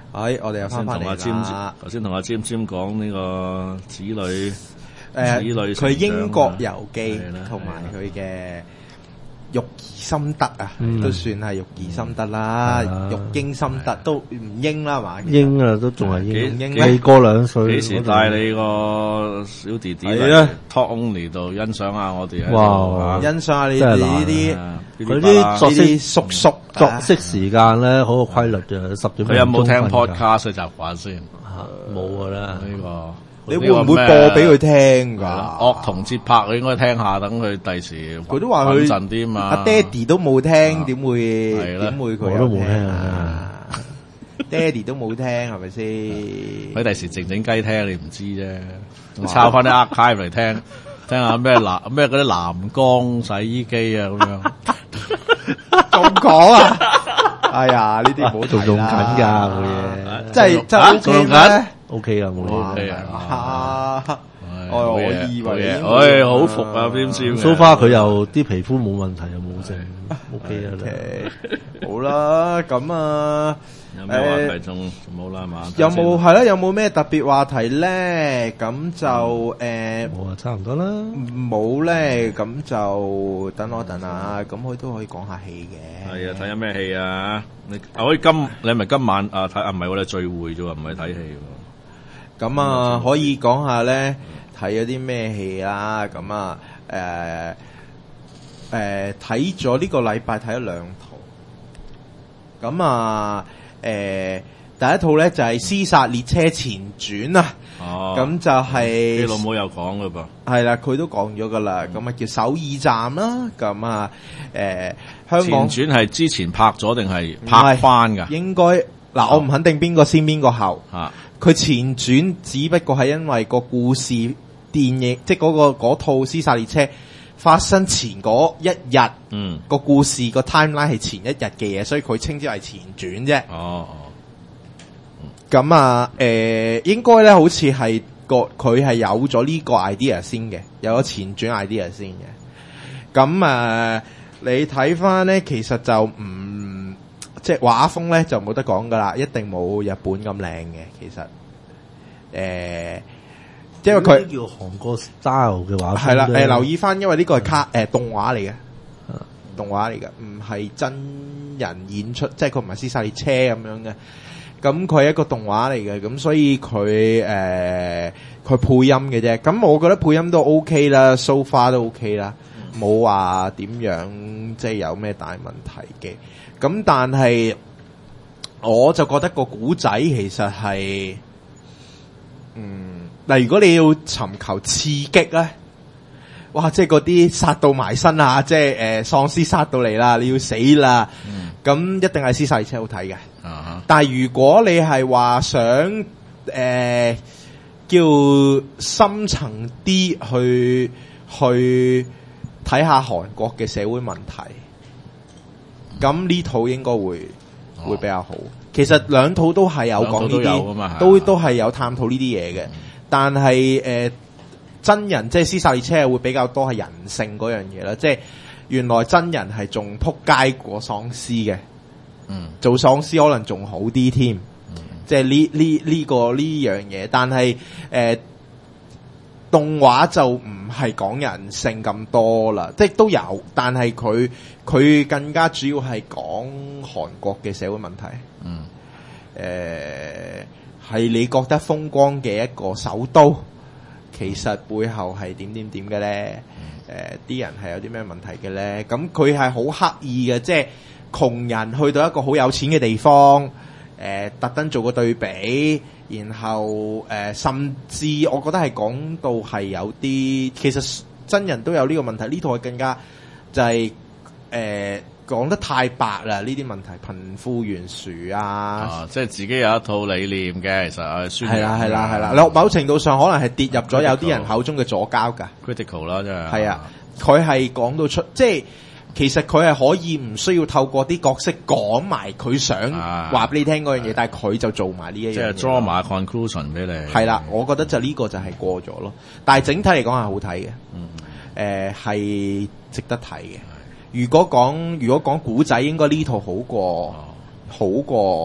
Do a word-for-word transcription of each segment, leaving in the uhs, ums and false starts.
哎，我哋又翻返嚟啦。 頭先同阿尖尖講呢個子女，誒、 呃， 子女佢英國遊記成長同埋佢嘅育兒心得啊， 嗯、 都算係育兒心得啦， 嗯、 育嬰心得都唔英啦嘛。 英啊，都仲係英， 英未過兩歲。 幾時帶你個小弟弟嚟 Talk Only 度欣賞下我哋？ 哇！ 欣賞下你哋呢啲。 佢啲作息叔叔作息時間咧好有規律嘅，十點佢有冇聽 podcast 嘅習慣先？ 冇噶啦， 呢個你會唔會播俾佢聽㗎？ 樂童節拍佢應該聽下，等佢第時佢都話佢陣啲嘛。 阿爹哋都冇聽，點會點會佢我都冇聽啊？ 爹哋都冇聽係咪先？ 佢第時靜靜雞聽你唔知啫，抄翻啲 archive 嚟聽。聽下咩藍咩嗰啲藍光洗衣機啊咁樣， 咁講啊！哎呀，呢啲唔好仲用緊㗎佢嘢， 即係真係 O K 咩 ？O K 啦，冇問題啊！ 我我以為， 唉，好服啊，邊先 ？So far 佢又啲皮膚冇問題，又冇剩 ，O K 啦。 好啦，咁啊。 有咩話題仲冇啦嘛？ 有冇係啦？有冇咩特別話題咧？咁就誒， 冇啊，差唔多啦。 冇咧，咁就等我等下，咁佢都可以講下戲嘅。 係啊，睇下咩戲啊？你可以今你係咪今晚啊睇啊？唔係我哋聚會啫喎，唔係睇戲喎。 咁啊，可以講下咧，睇咗啲咩戲啦？咁啊，誒誒，睇咗呢個禮拜睇咗兩套。咁啊。誒、呃，第一套咧就係、是《屍殺列車前傳》啊， 哦， 咁就係、是、 你老母有講噶噃， 係啦，佢都講咗噶啦，咁啊、嗯、叫首爾站啦，咁啊，誒、呃，香港前傳係之前拍咗定係拍翻噶？ 應該嗱，我唔肯定邊個先邊個後， 啊， 佢前傳只不過係因為個故事電影，即係嗰個嗰套《屍殺列車》發生前嗰一日， 嗯， 個故事個 timeline 係前一日嘅嘢，所以佢稱之為前傳啫。 哦， 咁啊，誒、呃，應該咧好似係個佢係有咗呢個 idea 先嘅，有咗前傳 idea 先嘅。咁啊、呃，你睇翻咧，其實就唔即係畫風咧就冇得講噶啦，一定冇日本咁靚嘅。其實，誒、呃。因為佢叫韓國 style 嘅畫風係啦，誒、呃、留意翻，因為呢個係卡誒、呃、動畫嚟嘅，動畫嚟嘅，唔係真人演出，即係佢唔係屍殺列車咁樣嘅。咁佢係一個動畫嚟嘅，咁所以佢誒佢配音嘅啫。咁我覺得配音都 OK 啦 ，so far 都 OK 啦，冇話點樣即係有咩大問題嘅。咁但係我就覺得個古仔其實係嗯。嗱，如果你要尋求刺激咧，哇！即係嗰啲殺到埋身啊，即係誒喪屍殺到嚟啦，你要死啦，咁、嗯、一定係屍殺列車好睇嘅。 啊、 但係如果你係話想誒、呃、叫深層啲去去睇下韓國嘅社會問題，咁呢套應該會、哦、會比較好。其實兩套都係有講呢啲，都都係有探討呢啲嘢嘅。但係誒、呃、真人即係屍殺列車會比較多係人性嗰樣嘢啦，即係原來真人係仲撲街過喪屍嘅，嗯，做喪屍可能仲好啲添，嗯，即係呢呢呢個呢樣嘢。但係誒、呃、動畫就唔係講人性咁多啦，即係都有，但係佢佢更加主要係講韓國嘅社會問題，嗯，誒、呃。係你覺得風光嘅一個首都，其實背後係點點點嘅咧？誒、呃，啲人係有啲咩問題嘅咧？咁佢係好刻意嘅，即係窮人去到一個好有錢嘅地方，誒、呃，特登做個對比，然後誒、呃，甚至我覺得係講到係有啲，其實真人都有呢個問題。呢套係更加就係、是、誒。呃講得太白啦！呢啲問題，貧富懸殊啊， 啊，即係自己有一套理念嘅，其實係宣揚係啦係啦係啦。落某程度上，可能係跌入咗有啲人口中嘅左膠㗎。 critical 啦，真係。 係啊，佢係講到出，即係其實佢係可以唔需要透過啲角色講埋佢想話俾你聽嗰樣嘢，但係佢就做埋呢一樣嘢。即係 draw 埋 conclusion 俾你。係啦，我覺得就呢個就係過咗咯。但係整體嚟講係好睇嘅， 嗯， 誒係值得睇嘅。如果講如果講古仔，應該呢套好過、哦、好過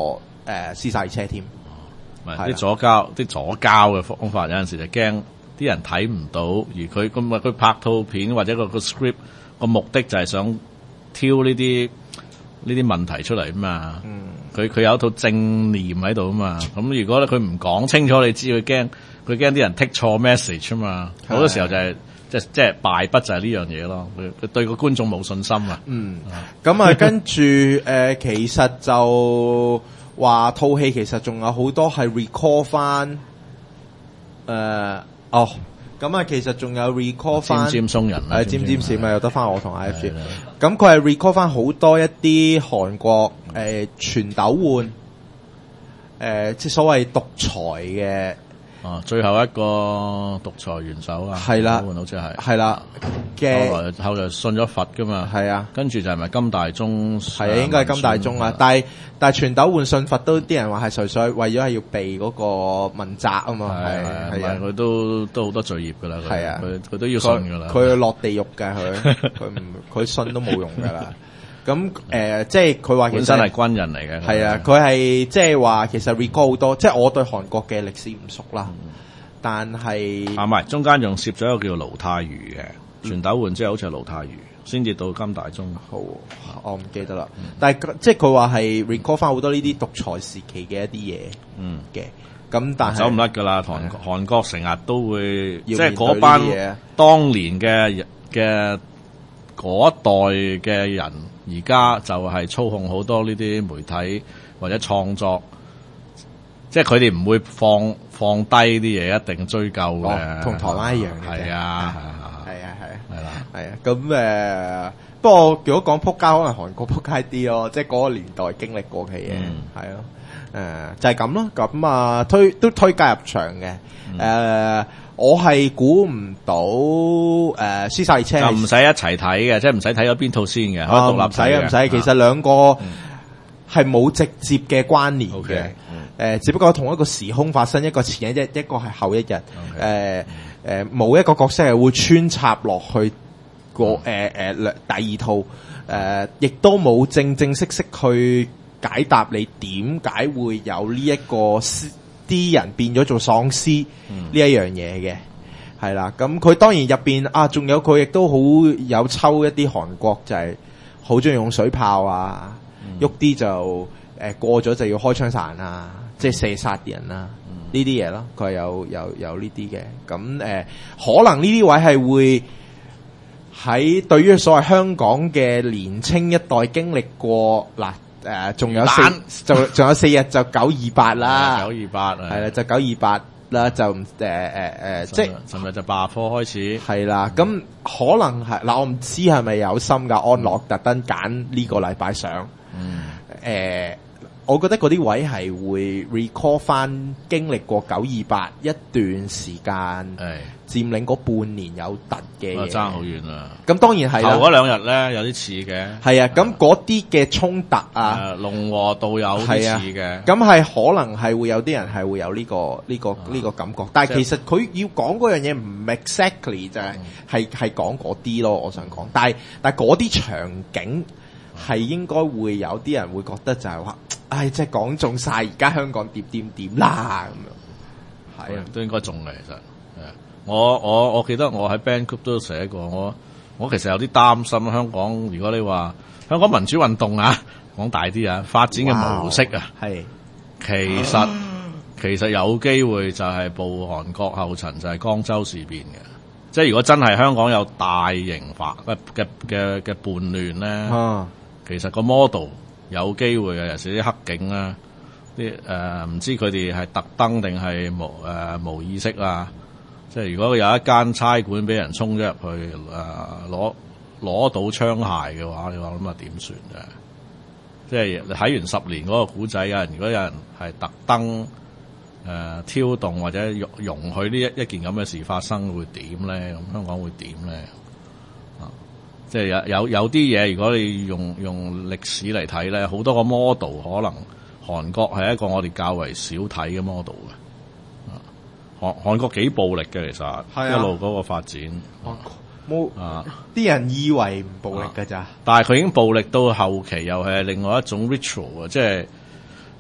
誒屍殺列車添。 唔係啲左膠，啲左膠嘅方法有陣時就驚啲人睇唔到，而佢咁啊佢拍套片或者個個 script 個目的就係想挑呢啲呢啲問題出嚟啊嘛。佢佢、嗯、有一套正念喺度啊嘛。咁如果咧佢唔講清楚，你知佢驚佢驚啲人 take 錯 message 啊嘛。好多時候就係、是。即係即係敗筆就係呢樣嘢咯，佢佢對個觀眾冇信心啊。嗯， 咁啊，跟住誒、呃，其實就話套戲其實仲有好多係 recall 翻誒、呃，哦，咁啊，其實仲有 recall 翻尖尖松人啦， 誒，尖尖閃咪有得翻我同 I F G。咁佢係 recall 翻好多一啲韓國誒全斗煥誒，即、呃、係所謂獨裁嘅。 哦，最後一個獨裁元首啊， 係啦， 好似係， 係啦嘅， 後來後來信咗佛噶嘛， 係啊， 跟住就係咪金大中？ 係啊，應該係金大中啊，但係但係全斗煥信佛都啲人話係純粹為咗係要避嗰個問責啊嘛，係係啊， 佢都都好多罪業噶啦， 係啊， 佢佢都要信噶啦， 佢落地獄㗎佢，佢唔佢信都冇用噶啦。咁誒、呃，即係佢話其實本身係軍人嚟嘅， 係啊，佢係即係話其實 recall 好多，即係我對韓國嘅歷史唔熟啦，嗯、但係啊唔係，中間仲攝咗一個叫盧泰愚嘅，全斗煥之後好似係盧泰愚，先至到金大中。 好，我唔記得啦。嗯、但係即係佢話係 recall 翻好多呢啲獨裁時期嘅一啲嘢，嗯嘅。咁但係走唔甩噶啦，韓韓國成日都會，即係嗰班當年嘅嘅嗰一代嘅人。而家就係操控好多呢啲媒體或者創作，即係佢哋唔會放放低啲嘢，一定追究嘅。 同、哦、台灣一樣嘅。係啊， 係啊，係。係啦，係啊。咁誒、呃，不過如果講撲街，可能韓國撲街啲咯，即係嗰個年代經歷過嘅嘢，係咯、嗯。誒、呃，就係咁咯。咁啊，推都推介入場嘅。誒、嗯。呃我係估唔到誒，屍殺列車就唔使一齊睇嘅，即係唔使睇咗邊套先嘅，可以獨立睇嘅。唔使啊，唔使。 其實兩個係冇直接嘅關聯嘅，誒、呃，只不過同一個時空發生，一個前一日，一個係後一日。誒誒 Okay.、呃，冇、呃、一個角色係會穿插落去個誒誒兩第二套，誒、呃，亦都冇正正式式去解答你點解會有呢、這、一個啲人變咗做喪屍呢一樣嘢嘅，係啦。咁佢當然入邊啊，仲有佢亦都好有抽一啲韓國就係好中意用水炮啊，喐啲、嗯、就誒、呃、過咗就要開槍殺人啊，即係射殺啲人啦，呢啲嘢咯，佢係有有有呢啲嘅。咁誒、呃，可能呢啲位係會喺對於所謂香港嘅年青一代經歷過嗱。誒，仲、呃、有四，就仲有四日就九二八啦， 九二八係啦，就九二八啦，就誒誒誒，即係尋日就罷課開始， 係啦，咁、嗯、可能係嗱，我唔知係咪有心噶，安樂特登揀呢個禮拜上，嗯，誒、呃，我覺得嗰啲位係會 recall 翻經歷過九二八一段時間，係佔領嗰半年有突嘅嘢， 爭好遠啊！ 咁當然係啦， 頭嗰兩日咧有啲似嘅， 係啊，咁嗰啲嘅衝突啊， 龍和道有啲似嘅， 咁係可能係會有啲人係會有呢個呢個呢個感覺，但係其實佢要講嗰樣嘢唔 exactly 就係係係講嗰啲咯，我想講，但係但係嗰啲場景係應該會有啲人會覺得就係話，唉，即係講中晒而家香港點點點啦咁樣，係啊， 都應該中嘅其實。我我我記得我喺 Band Group 都寫過，我我其實有啲擔心香港。如果你話香港民主運動啊，講大啲啊，發展嘅模式啊，係其實、啊、其實有機會就係步韓國後塵，就係江州事變嘅。即係如果真係香港有大型化嘅嘅嘅嘅叛亂咧，啊、其實個 model 有機會嘅，尤其是啲黑警啊，啲誒唔知佢哋係特登定係無誒、呃、無意識啊。即係如果有一間差館俾人衝咗入去，誒攞攞到槍械嘅話，你話咁啊點算啫？即係你睇完十年嗰個古仔啊，如果有人係特登誒挑動或者容容許呢一一件咁嘅事發生，會點咧？咁香港會點咧？啊，即係有有有啲嘢，如果你用用歷史嚟睇咧，好多個 model 可能韓國係一個我哋較為少睇嘅 model 嘅。韓韓國幾暴力嘅，其實、啊、一路嗰個發展， 冇啊！啲人以為唔暴力㗎咋、啊， 但係佢已經暴力到後期，又係另外一種 ritual 啊！即係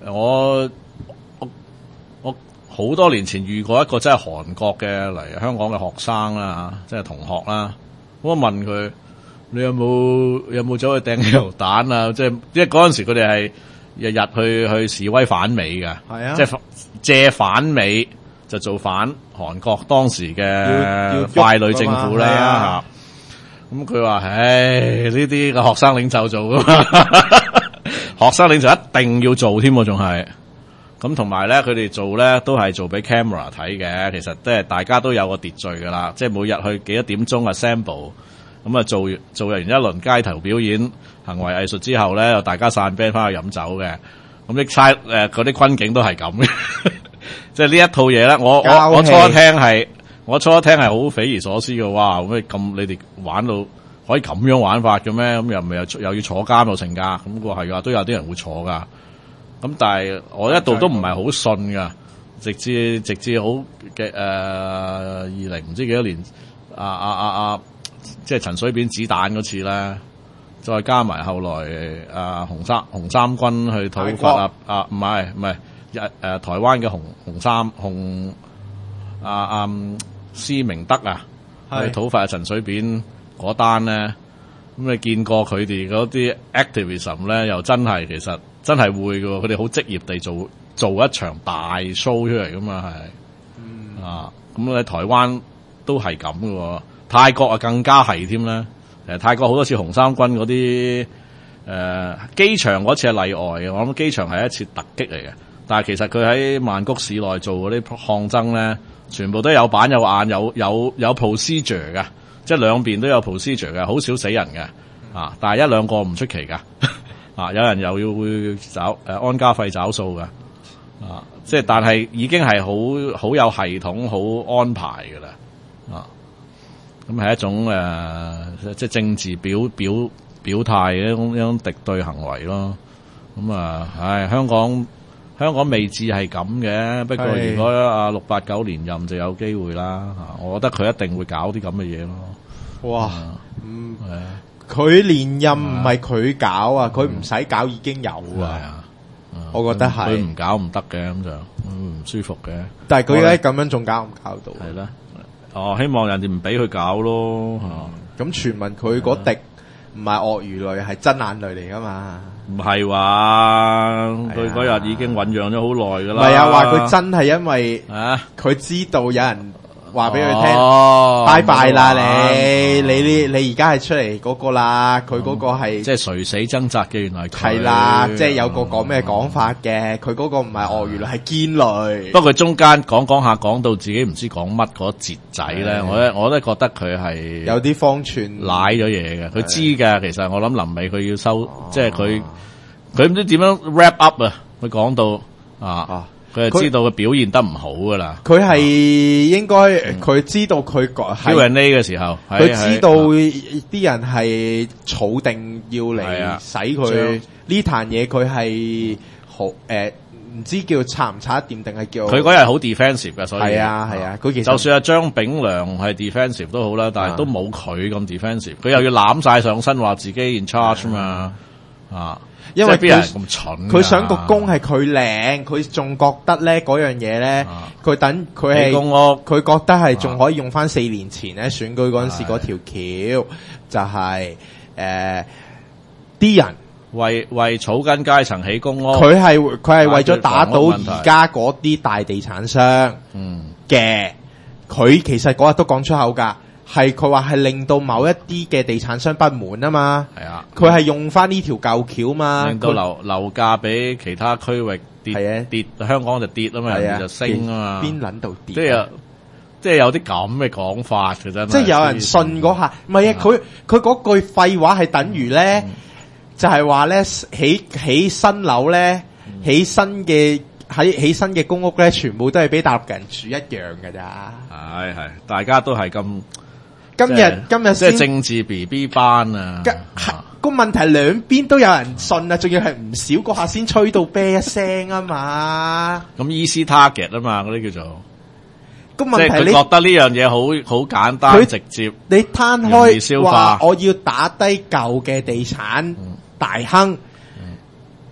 我我我好多年前遇過一個真係韓國嘅嚟香港嘅學生啦，即係同學啦。我問佢：你有冇有冇走去掟汽油彈啊？即係因為嗰陣時佢哋係日日去去示威反美嘅， 係啊， 即係借反美就做反韓國當時嘅傀儡政府啦。咁佢話：唉，呢啲個學生領袖做噶嘛，學生領袖一定要做添，仲係咁。同埋咧，佢哋做咧都係做俾 camera 睇嘅。其實即係大家都有個秩序噶啦，即係每日去幾多點鐘 assemble， 咁啊做做完一輪街頭表演、行為藝術之後咧，又大家散 band 翻去飲酒嘅。咁啲差誒嗰啲軍警都係咁嘅，即係呢一套嘢咧。我我我初聽係。我初一聽係好匪夷所思嘅，哇！咁咁你哋玩到可以咁樣玩法嘅咩？咁又咪又又要坐監又成噶？咁個係噶，都有啲人會坐噶。咁但係我一度都唔係好信噶，直至直至好嘅誒二零唔知幾多年啊啊啊啊！即係陳水扁子彈嗰次咧，再加埋後來啊紅三紅三軍去討伐啊啊唔係唔係日誒台灣嘅紅紅三紅啊啊！施明德啊，去討伐陳水扁嗰單咧，咁你見過佢哋嗰啲 activism 咧，又真係其實真係會嘅，佢哋好職業地做做一場大 show 出嚟噶嘛，係、嗯、啊，咁喺台灣都係咁嘅，泰國啊更加係添啦。誒，泰國好多次紅三軍嗰啲誒機場嗰次係例外嘅，我諗機場係一次突擊嚟嘅，但係其實佢喺曼谷市內做嗰啲抗爭咧。全部都有板有眼有有有 procedure 嘅，即係兩邊都有 procedure 嘅，好少死人嘅啊！但係一兩個唔出奇噶啊！有人又要會找誒安家費找數嘅啊！即係但係已經係好好有系統好安排嘅啦啊！咁係一種誒、呃、即係政治表表表態嘅一種一種敵對行為咯。咁啊，唉，香港。香港未至係咁嘅，不過如果阿六八九連任就有機會啦。我覺得佢一定會搞啲咁嘅嘢咯。哇，嗯， 佢連任唔係佢搞啊，佢唔使搞已經有啊。我覺得係佢唔搞唔得嘅，咁就唔舒服嘅。 但係佢而家咁樣仲搞唔搞到？ 係啦，哦，希望人哋唔俾佢搞咯。 咁傳聞佢嗰滴唔係鱷魚淚，係真眼淚嚟噶嘛？ 唔係話佢嗰日已經醞釀咗好耐噶啦。 唔係啊，話佢真係因為啊，佢知道有人話俾佢聽， 哦、 拜拜啦你，你你你而家係出嚟嗰個啦，佢嗰個係、嗯、 即係垂死掙扎嘅，原來係啦，即係有個講咩講法嘅，佢嗰個唔係鱷魚淚，係堅淚。不過佢中間講講下講到自己唔知講乜嗰節仔咧，我咧我都覺得佢係有啲方寸舐咗嘢嘅，佢知嘅。其實我諗臨尾佢要收，即係佢佢唔知點樣 wrap up 啊，佢講到啊。佢係知道佢表現得唔好噶啦， 佢係應該佢知道佢個 Q and A 嘅時候， 佢知道啲人係儲定要嚟使佢呢壇嘢，佢係好誒唔知叫拆唔拆得掂定係叫佢嗰日好 defensive 嘅，所以係啊係啊，佢其實就算阿張炳良係 defensive 都好啦，但係都冇佢咁 defensive，佢又要攬晒上身話自己 in charge 嘛啊。 因為邊人咁蠢， 佢想個工係佢靚，佢仲覺得咧嗰樣嘢咧，佢、啊、等佢係佢覺得係仲可以用翻四年前咧選舉嗰陣時嗰條橋，就係誒啲人為為草根階層起公屋， 佢係佢係為咗打倒而家嗰啲大地產商嘅，佢、嗯、其實嗰日都講出口噶。係佢話係令到某一啲嘅地產商不滿啊嘛，係啊，佢係用翻呢條舊橋嘛， 令到樓樓價比其他區域跌啊跌，香港就跌啊嘛，人哋就升啊嘛， 邊撚度跌？ 即係有即係有啲咁嘅講法嘅真係， 即係有人信嗰下，唔係啊，佢佢嗰句廢話係等於咧、嗯，就係話咧起起新樓咧，起新嘅喺起新嘅公屋咧，全部都係俾大陸人住一樣㗎咋， 係係，大家都係咁。 今日今日即係政治 B B 班啊！ 個問題兩邊都有人信啊，仲要係唔少嗰下先吹到啤一聲啊嘛！ 咁 easy target 啊嘛，嗰啲叫做個問題， 你覺得呢樣嘢好好簡單直接， 你攤開話我要打低舊嘅地產、嗯、大亨，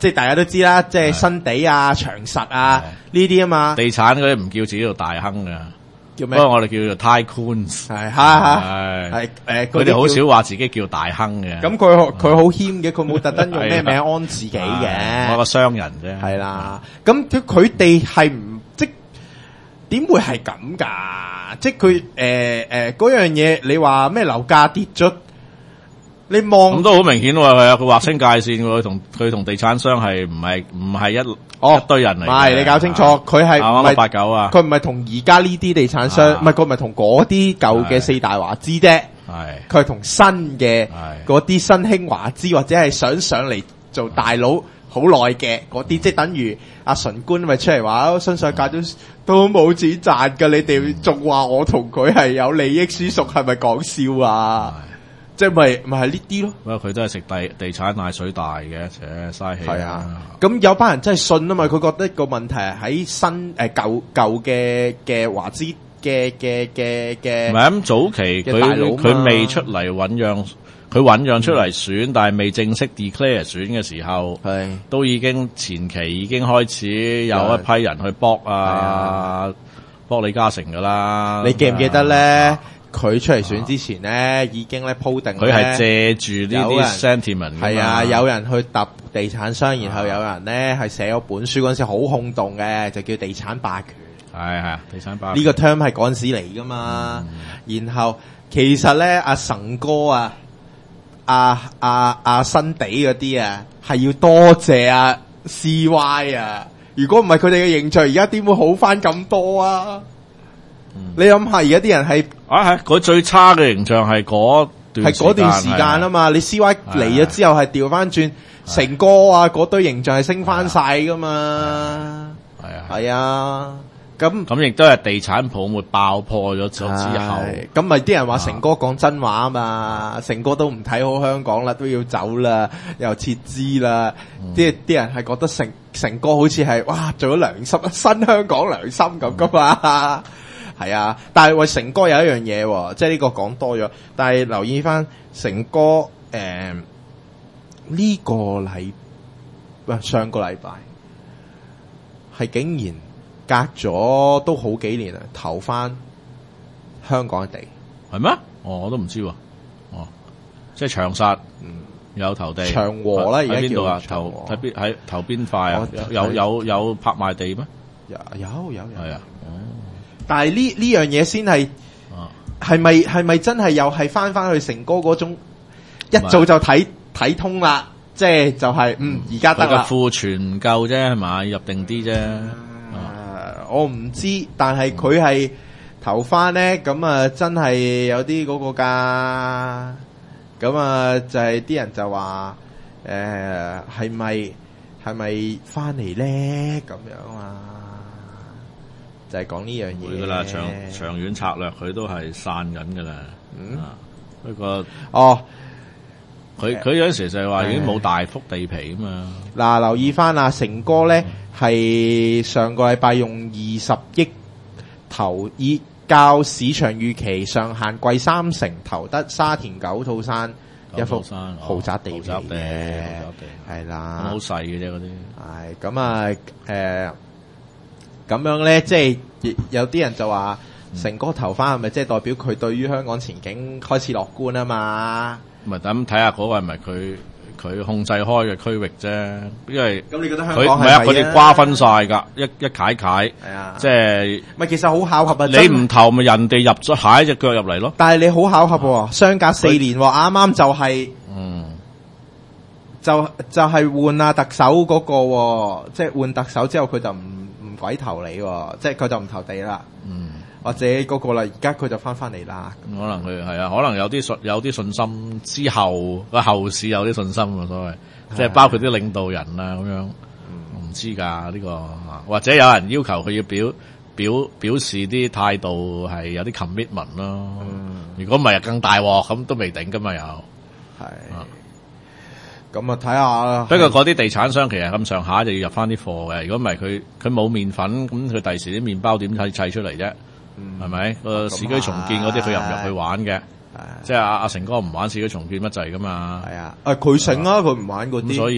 即係大家都知啦，即係新地啊、長實啊呢啲啊嘛。 地產嗰啲唔叫自己做大亨㗎。 叫咩？ 不過我哋叫做 tycoons， 係係係誒， 佢哋好少話自己叫大亨嘅。 咁佢佢好謙嘅，佢冇特登用咩名安自己嘅。 我個商人啫。 係啦，咁佢哋係唔即點會係咁㗎？即係佢誒誒嗰樣嘢，你話咩樓價跌咗？你望咁都好明顯喎，係啊，佢劃清界線喎，佢同佢同地產商係唔係唔係一哦一堆人嚟？ 唔係你搞清楚，佢係唔係八九啊？ 佢唔係同而家呢啲地產商，唔係佢唔係同嗰啲舊嘅四大華資啫。 係佢係同新嘅嗰啲新興華資或者係想上嚟做大佬好耐嘅嗰啲，即係等於阿純官咪出嚟話，新世界都都冇錢賺㗎，你哋仲話我同佢係有利益輸屬，係咪講笑啊？即係咪咪係呢啲咯？ 不過佢都係食地地產奶水大嘅，且嘥氣。 係啊，咁有班人真係信啊嘛，佢覺得個問題係喺新誒舊舊嘅嘅華資嘅嘅嘅嘅。唔係咁早期佢佢未出嚟醞釀，佢醞釀出嚟選，嗯、但係未正式 declare 選嘅時候，係都已經前期已經開始有一批人去搏啊，搏李嘉誠噶啦。 你記唔記得咧？佢出嚟選之前咧，啊、已經咧鋪定。 佢係借住呢啲 sentiment。係啊，有人去揼地產商，然後有人咧係寫咗本書嗰陣時好轟動嘅，就叫地產霸權。 係係，地產霸權。 呢個 term 係嗰陣時嚟噶嘛。嗯、然後其實咧，阿成哥啊，阿阿阿新地嗰啲啊，係要多謝阿 C Y 啊。如果唔係佢哋嘅形象，而家點會好翻咁多啊？嗯、你諗下，而家啲人係啊係，佢最差嘅形象係嗰段係嗰段時間啊嘛。你 C Y 嚟咗之後係調翻轉，成哥啊嗰堆形象係升翻晒噶嘛。係啊係啊，咁咁亦都係地產泡沫爆破咗之後， 咁咪啲人話成哥講真話啊嘛。成哥都唔睇好香港啦，都要走啦，又撤資啦。啲啲、嗯、人係覺得成成哥好似係哇做咗良心新香港良心咁噶嘛。嗯係啊，但係喂成哥有一樣嘢，即係呢個講多咗。但係留意翻成哥誒呢、呃這個禮，喂上個禮拜係竟然隔咗都好幾年啊，投翻香港嘅地係咩？哦，我都唔知喎。哦，即係長實，嗯，有投地長和啦，而家邊度啊？投喺邊喺投邊塊啊？有有有拍賣地咩？ 有有有有係啊。 但係呢呢樣嘢先係係咪係咪真係又係翻翻去成哥嗰種一早就睇睇通啦，即係就係、是、嗯而家得啦。 庫存唔夠啫，係嘛，入定啲啫。 我唔知，但係佢係投翻咧，咁啊真係有啲嗰個價，咁啊就係啲人就話誒係咪係咪翻嚟咧咁樣啊？就係講呢樣嘢噶啦，長長遠策略佢都係散緊噶啦。嗯，不過哦， 佢佢有陣時就係話已經冇大幅地皮啊嘛。 嗱，留意翻啊，成哥咧係上個禮拜用二十億投，以較市場預期上限貴三成，投得沙田九套山一幅豪宅地皮嘅，係啦， 好細嘅啫嗰啲。 係咁啊，誒。咁樣咧，即係有啲人就話成哥投翻係咪即係代表佢對於香港前景開始樂觀啊嘛？ 唔係咁睇下嗰個係咪佢佢控制開嘅區域啫？因為咁你覺得香港係咪佢唔係啊？佢哋瓜分晒㗎，一一解解，係啊，即係咪其實好巧合啊！ 你唔投咪人哋入咗下一隻腳入嚟咯？ 但係你好巧合喎，嗯、相隔四年喎，啱啱就係、是、嗯，就就係、是、換啊特首嗰、那個，即係換特首之後佢就唔。鬼投你，即係佢就唔投地啦，嗯，或者嗰個啦，而家佢就翻翻嚟啦。 可能佢係啊，可能有啲信有啲信心之後個後市有啲信心啊，所謂即係包括啲領導人啊咁樣，唔知㗎呢個，或者有人要求佢要表表表示啲態度係有啲 commitment 咯。如果唔係更大鑊，咁都未定㗎嘛又係。 咁啊，睇下啦。 不過嗰啲地產商其實咁上下就要入翻啲貨嘅。如果唔係佢佢冇麵粉，咁佢第時啲麵包點砌砌出嚟啫？係、嗯、咪？個市區重建嗰啲佢入唔入去玩嘅？即係阿阿成哥唔玩市區重建乜滯噶嘛？係啊，誒佢醒啊，佢唔玩嗰啲。所以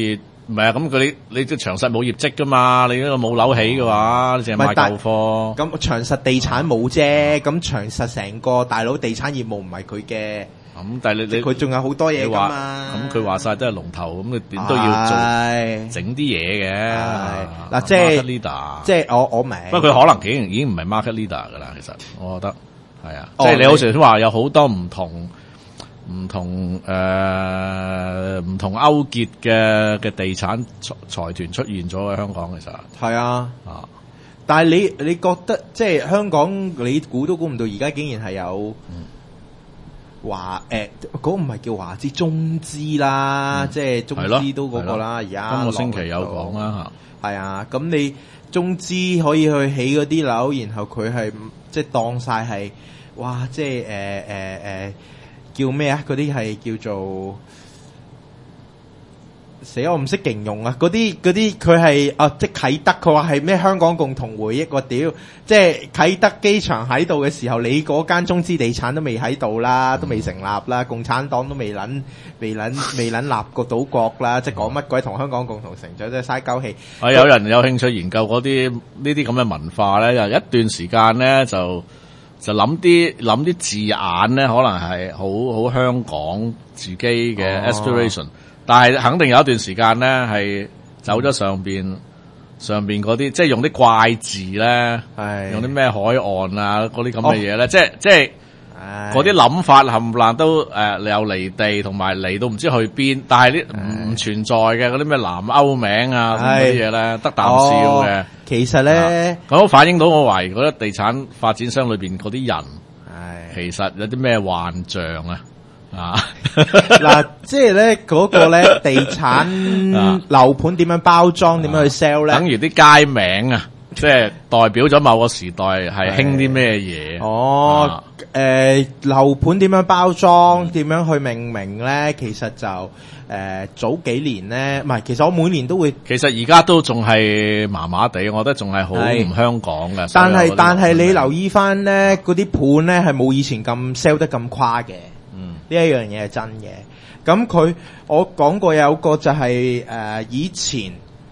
唔係啊，咁佢你你即長實冇業績噶嘛，你呢個冇樓起嘅話，你淨係賣舊貨。 咁長實地產冇啫，咁長實成個大佬地產業務唔係佢嘅。 咁但係你你佢仲有好多嘢㗎嘛。 咁佢話晒都係龍頭，咁你點都要做整啲嘢嘅。 嗱，即係 market leader， 即係我我明。 不過佢可能已經已經唔係 market leader 噶啦，其實我覺得係啊，即係你好似話有好多唔同。唔同誒，唔、呃、同勾結嘅嘅地產財團出現咗喺香港，其實係啊， 啊！ 但係你你覺得即係香港，你估都估唔到，而家竟然係有華誒嗰個唔係叫華資中資啦，嗯、即係中資都嗰個啦。而家今個星期有講啦嚇， 係啊！咁你中資可以去起嗰啲樓，然後佢係即係當晒係哇！即係誒誒誒。呃呃叫咩啊？嗰啲係叫做死，我唔識形容啊！嗰啲嗰啲佢係啊，即係啟德，佢話係咩香港共同回憶喎？屌，即係啟德機場喺度嘅時候，你嗰間中資地產都未喺度啦，都未成立啦，共產黨都未撚未撚未撚立過島國啦，即係講乜鬼同香港共同成長，即係嘥鳩氣。 啊，有人有興趣研究嗰啲呢啲咁嘅文化咧，有一段時間咧就。就諗啲諗啲字眼咧，可能係好好香港自己嘅 aspiration，、哦、但係肯定有一段時間咧係走咗上邊上邊嗰啲，即係用啲怪字咧，用啲咩海岸啊嗰啲咁嘅嘢咧，即係即係嗰啲諗法冚唪唥都誒又離地，同埋嚟到唔知去邊，但係啲唔存在嘅嗰啲咩南歐名啊嗰啲嘢咧，得啖笑嘅。哦其實咧， 咁都反映到我懷疑嗰啲地產發展商裏邊嗰啲人，其實有啲咩幻象啊？啊， 嗱，即係咧嗰個咧地產樓盤點樣包裝，點樣去 sell 咧？ 等於啲街名啊，即係代表咗某個時代係興啲咩嘢？ 哦，誒，樓盤點樣包裝，點樣去命名咧？其實就。誒、呃，早幾年咧，唔係，其實我每年都會， 其實而家都仲係麻麻地，我覺得仲係好唔香港嘅。 但係但係你留意翻咧，嗰啲盤咧係冇以前咁 sell 得咁誇嘅。嗯，呢一樣嘢係真嘅。咁佢我講過有個就係、是、誒、呃、以前。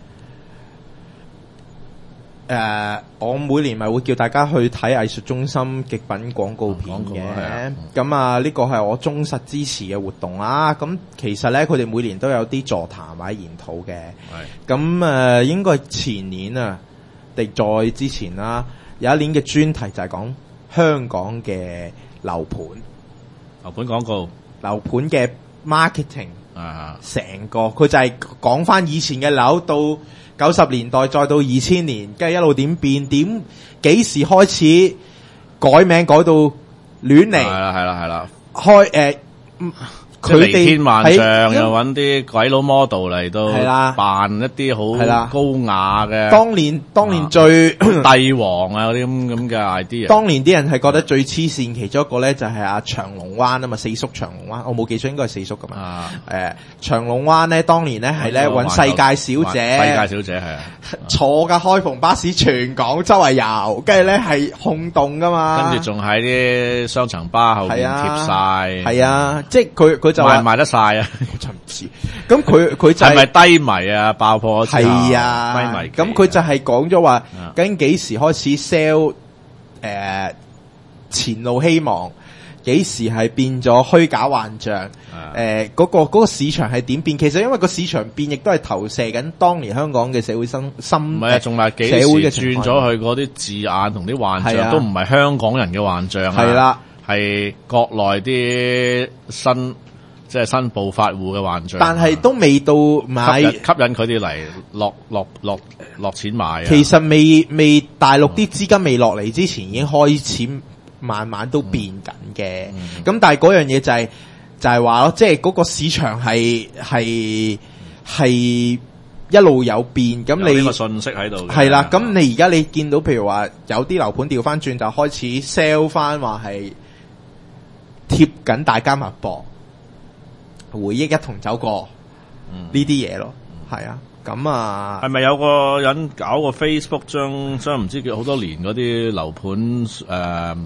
誒、uh，我每年咪會叫大家去睇藝術中心極品廣告片嘅，咁啊呢個係我忠實支持嘅活動啦。咁其實咧，佢哋每年都有啲座談或者研討嘅。咁誒、呃，應該前年啊，定再之前啦，有一年嘅專題就係講香港嘅樓盤、 樓盤廣告、 樓盤嘅 marketing 啊， 成個佢就係講翻以前嘅樓到。九十年代再到二千年，跟住一路點變，點幾時開始改名改到亂嚟？係啦係啦係啦， 開誒，佢哋離天萬丈又揾啲鬼佬 model 嚟到，係啦，扮一啲好高雅嘅。 當年當年最帝王啊嗰啲咁咁嘅 idea。 當年啲人係覺得最黐線，其中一個咧就係阿長龍灣啊嘛，四叔長龍灣，我冇記錯應該係四叔噶嘛。誒，長龍灣咧，當年咧係咧揾世界小姐， 世界小姐係啊， 坐架開篷巴士全港周圍遊，跟住咧係轟動噶嘛， 跟住仲喺啲雙層巴後面貼晒， 係啊，即係佢佢。 賣唔賣得晒啊？ 我真唔知。咁佢佢就係咪低迷啊？爆破之後係啊，低迷。咁佢就係講咗話，究竟幾時開始 sell 誒前路希望？幾時係變咗虛假幻象？誒嗰個嗰個市場係點變？其實因為個市場變，亦都係投射緊當年香港嘅社會生心。唔係啊，仲係幾時轉咗去嗰啲字眼同啲幻象，都唔係香港人嘅幻象啊。係啦，係國內啲新。即係新暴發戶嘅幻象， 但係都未到買吸引佢哋嚟落落落落錢買啊！ 其實未未大陸啲資金未落嚟之前，已經開始慢慢都變緊嘅。咁、嗯嗯、但係嗰樣嘢就係、是、就係話咯，即係嗰個市場係係係一路有變。咁你有呢個信息喺度係啦。咁你而家你見到譬如話有啲樓盤調翻轉，就開始 sell 翻話係貼緊大家脈搏。回憶一同走過呢啲嘢咯，係、嗯、啊，咁啊， 係咪有個人搞個 Facebook 將將唔知叫好多年嗰啲樓盤誒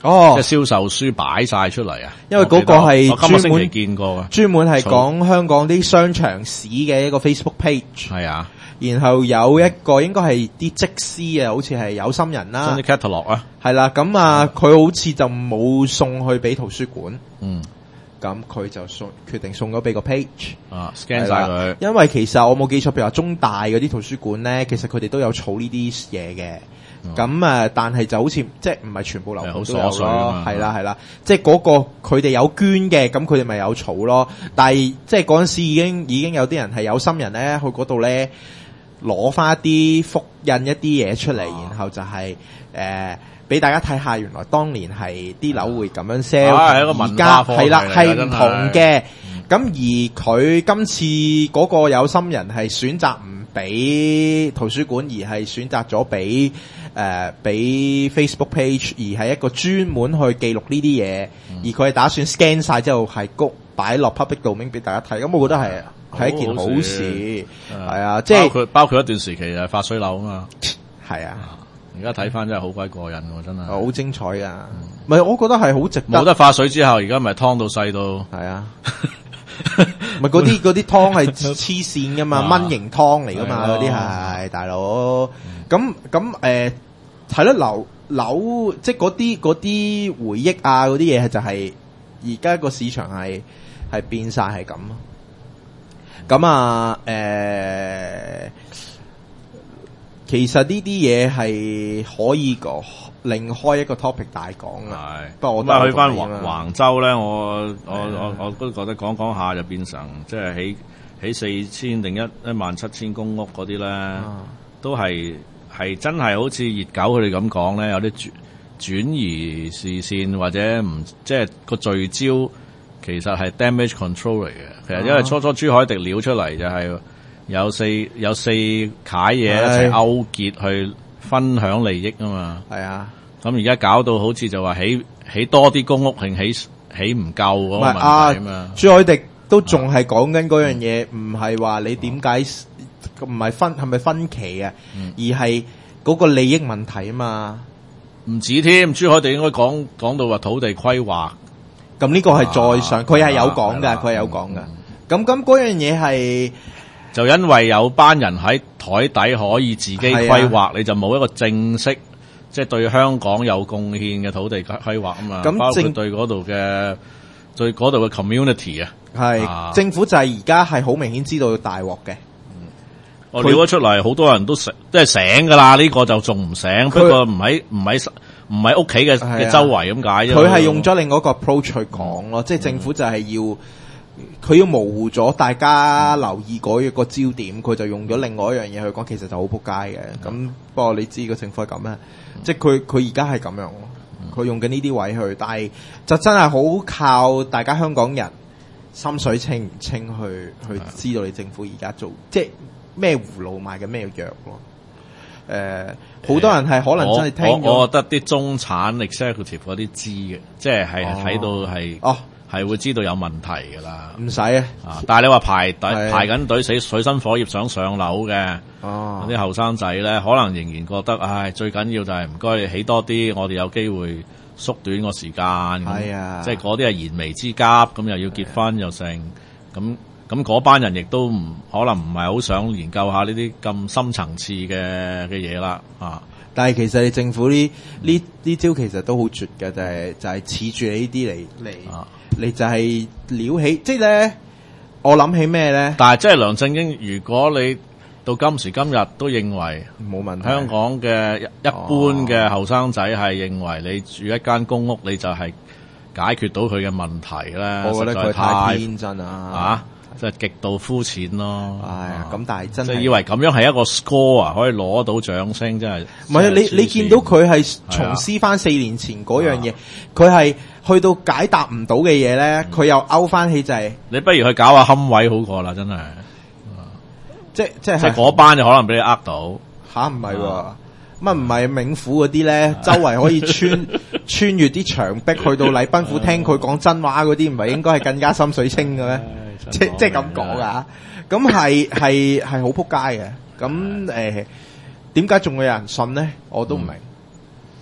哦， 即係銷售書擺晒出嚟啊！ 因為嗰個係我今個星期專門見過啊， 專門係講香港啲商場史嘅一個 Facebook page。 係啊， 然後有一個應該係啲則師啊，好似係有心人啦， 啲 catalog 啊， 係啦，咁啊佢好似就冇送去俾圖書館， 嗯， 咁佢就送決定送咗俾個 page 啊 scan 晒佢， 因為其實我冇記錯，譬如話中大嗰啲圖書館咧，其實佢哋都有儲呢啲嘢嘅。咁啊，但係就好似即係唔係全部樓盤都有咯，係啦係啦，即係嗰個佢哋有捐嘅，咁佢哋咪有儲咯。但係即係嗰陣時已經已經有啲人係有心人咧，去嗰度咧攞翻一啲複印一啲嘢出嚟，然後就係誒俾大家睇下，原來當年係啲樓會咁樣 sell，而家係啦係唔同嘅。咁而佢今次嗰個有心人係選擇唔俾圖書館，而係選擇咗俾誒俾 Facebook page，而係一個專門去記錄呢啲嘢，而佢係打算 scan 晒之後係谷擺落 public domain 俾大家睇。咁我覺得係係一件好事，係啊，即係包括包括一段時期係發水樓啊嘛， 係啊。 而家睇翻真係好鬼過癮喎，真係好精彩噶。唔係，我覺得係好值得。 冇得化水之後，而家咪湯到細到係啊。咪嗰啲嗰啲湯係黐線噶嘛，蚊型湯嚟噶嘛，嗰啲係大佬。咁咁誒，係咯，樓樓即係嗰啲嗰啲回憶啊，嗰啲嘢就係而家個市場係係變晒係咁。咁啊誒、呃，其實呢啲嘢係可以個另開一個 topic 大講啊。係，不過我咁啊去翻橫橫州咧，我我我我都覺得講講下就變成即係起起四千定一一萬七千公屋嗰啲咧，啊、都係係真係好似熱狗佢哋咁講咧，有啲轉轉移視線或者唔即係個聚焦，其實係 damage control 嚟嘅。其實因為初初朱凱廸撩出嚟就係有四有四楷嘢一齊勾結去分享利益啊嘛。係啊。咁而家搞到好似就話起起多啲公屋，定起起唔夠嗰個問題啊嘛。朱凱廸都仲係講緊嗰樣嘢，唔係話你點解唔係分係咪分歧啊？嗯、而係嗰個利益問題啊嘛。唔止添，朱凱廸應該講講到話土地規劃。咁呢個係再上，佢係、啊、有講㗎，佢係、啊、有講㗎。咁咁嗰樣嘢係就因為有班人喺台底可以自己規劃，啊、你就冇一個正式。即係對香港有貢獻嘅土地規劃啊嘛，包括對嗰度嘅對嗰度嘅 community 啊，係政府就係而家係好明顯知道要大鑊嘅。我撩咗出嚟，好多人都醒，即係醒噶啦。呢、這個就仲唔醒，不過唔喺唔喺唔喺屋企嘅嘅周圍咁解啫。佢係用咗另外一個 approach 去講咯，嗯、即係政府就係要佢要模糊咗大家留意嗰一個焦點，佢就用咗另外一樣嘢去講，其實就好撲街嘅。咁、嗯、不過你知個政府係咁啊。即係佢佢而家係咁樣咯，佢用緊呢啲位去，但係就真係好靠大家香港人心水清唔清去去知道你政府而家做即係咩葫蘆賣緊咩藥咯。誒、呃，好多人係可能真係聽咗，我覺得啲中產 executive 嗰啲知嘅，即係係睇到係哦。係會知道有問題㗎啦，唔使啊！但係你話排隊排緊隊死水深火熱想上樓嘅，哦，啲後生仔咧，可能仍然覺得，唉，最緊要就係唔該你起多啲，我哋有機會縮短個時間。係啊，即係嗰啲係燃眉之急，咁又要結婚又成，咁咁嗰班人亦都唔可能唔係好想研究下呢啲咁深層次嘅嘅嘢啦，啊！但係其實你政府呢呢呢招其實都好絕嘅，就係、是、就係恃住你呢啲嚟嚟。啊你就係撩起，即係咧，我諗起咩咧？但係即係梁振英，如果你到今時今日都認為冇問題，香港嘅一般嘅後生仔係認為你住一間公屋，你就係解決到佢嘅問題咧。我覺得佢太天真啊！啊，即係極度膚淺咯。係咁，但係真係以為咁樣係一個 score 啊，可以攞到掌聲，真係唔係啊！你你見到佢係重施翻四年前嗰樣嘢，佢係。去到解答唔到嘅嘢咧，佢、嗯、又勾翻起就係、是，你不如去搞下堪位好過啦，真係，即即係嗰班就可能俾你呃到吓，唔係喎，乜唔係冥府嗰啲咧，周圍可以穿穿越啲牆壁去到禮賓府聽佢講真話嗰啲，唔係應該係更加心水清嘅咩？即即係咁講噶，咁係係係好撲街嘅，咁誒點解仲會有人信咧？我都唔明。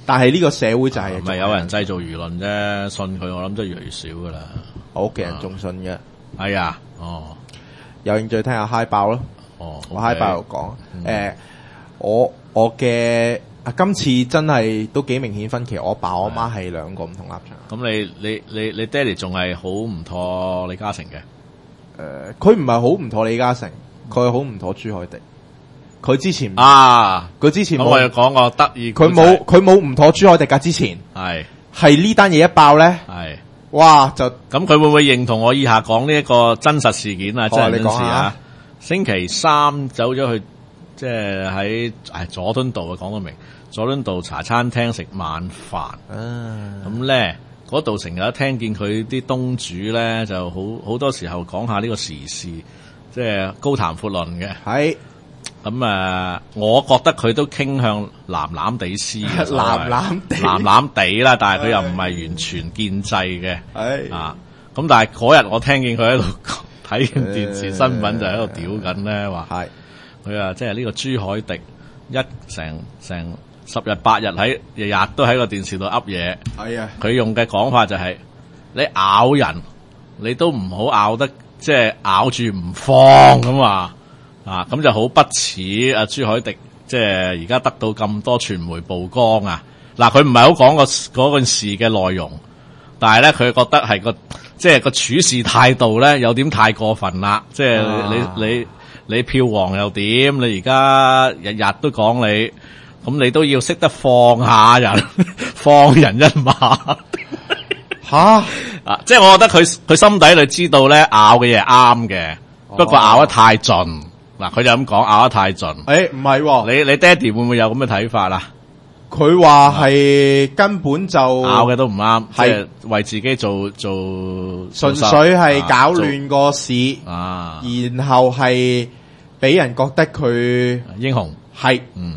但係呢個社會就係唔係有人製造輿論啫，信佢我諗都越嚟越少噶啦。 我屋企人仲信嘅。 係啊，哦， 有興趣聽下嗨爆咯。 哦， 我嗨爆度講，誒，我我嘅啊今次真係都幾明顯分歧，我爸我媽係兩個唔同立場。 咁你你你你爹哋仲係好唔妥李嘉誠嘅？ 誒，佢唔係好唔妥李嘉誠，佢好唔妥朱凱廸。佢之前啊， 佢之前咁我又講個得意， 佢冇佢冇唔妥朱凱廸㗎。之前係係呢單嘢一爆咧， 係哇就咁佢會唔會認同我以下講呢一個真實事件啊？真人真事你講下啊！星期三走咗去，即係喺誒佐敦道啊，講到明佐敦道茶餐廳食晚飯。 啊咁咧嗰度成日都聽見佢啲東主咧，就好好多時候講下呢個時事，即係高談闊論嘅。 係咁啊，我覺得佢都傾向藍藍地絲嘅，所謂藍藍地藍藍地啦，但係佢又唔係完全建制嘅。 係啊，咁但係嗰日我聽見佢喺度睇緊電視新聞就喺度屌緊咧，話係佢話即係呢個朱凱廸一成成十日八日喺日日都喺個電視度噏嘢。 係啊， 佢用嘅講法就係、是、你咬人，你都唔好咬得即係咬住唔放咁話啊，咁就好不似阿朱凱廸，即係而家得到咁多傳媒曝光啊。嗱，佢唔係好講個嗰件事嘅內容，但係咧佢覺得係個即係個處事態度咧有點太過分啦。即係你、啊、你你，你票王又點？你而家日日都講你，咁你都要識得放下人，放人一馬。 吓啊！即係我覺得佢佢心底裏知道咧咬嘅嘢係啱嘅，不過咬得太盡。嗱，佢就咁講，咬得太盡。 誒，唔係喎， 你你爹哋會唔會有咁嘅睇法啊？ 佢話係根本就咬嘅都唔啱，即係係為自己做做純粹係搞亂個市， 啊， 然後係俾人覺得佢英雄。 係， 嗯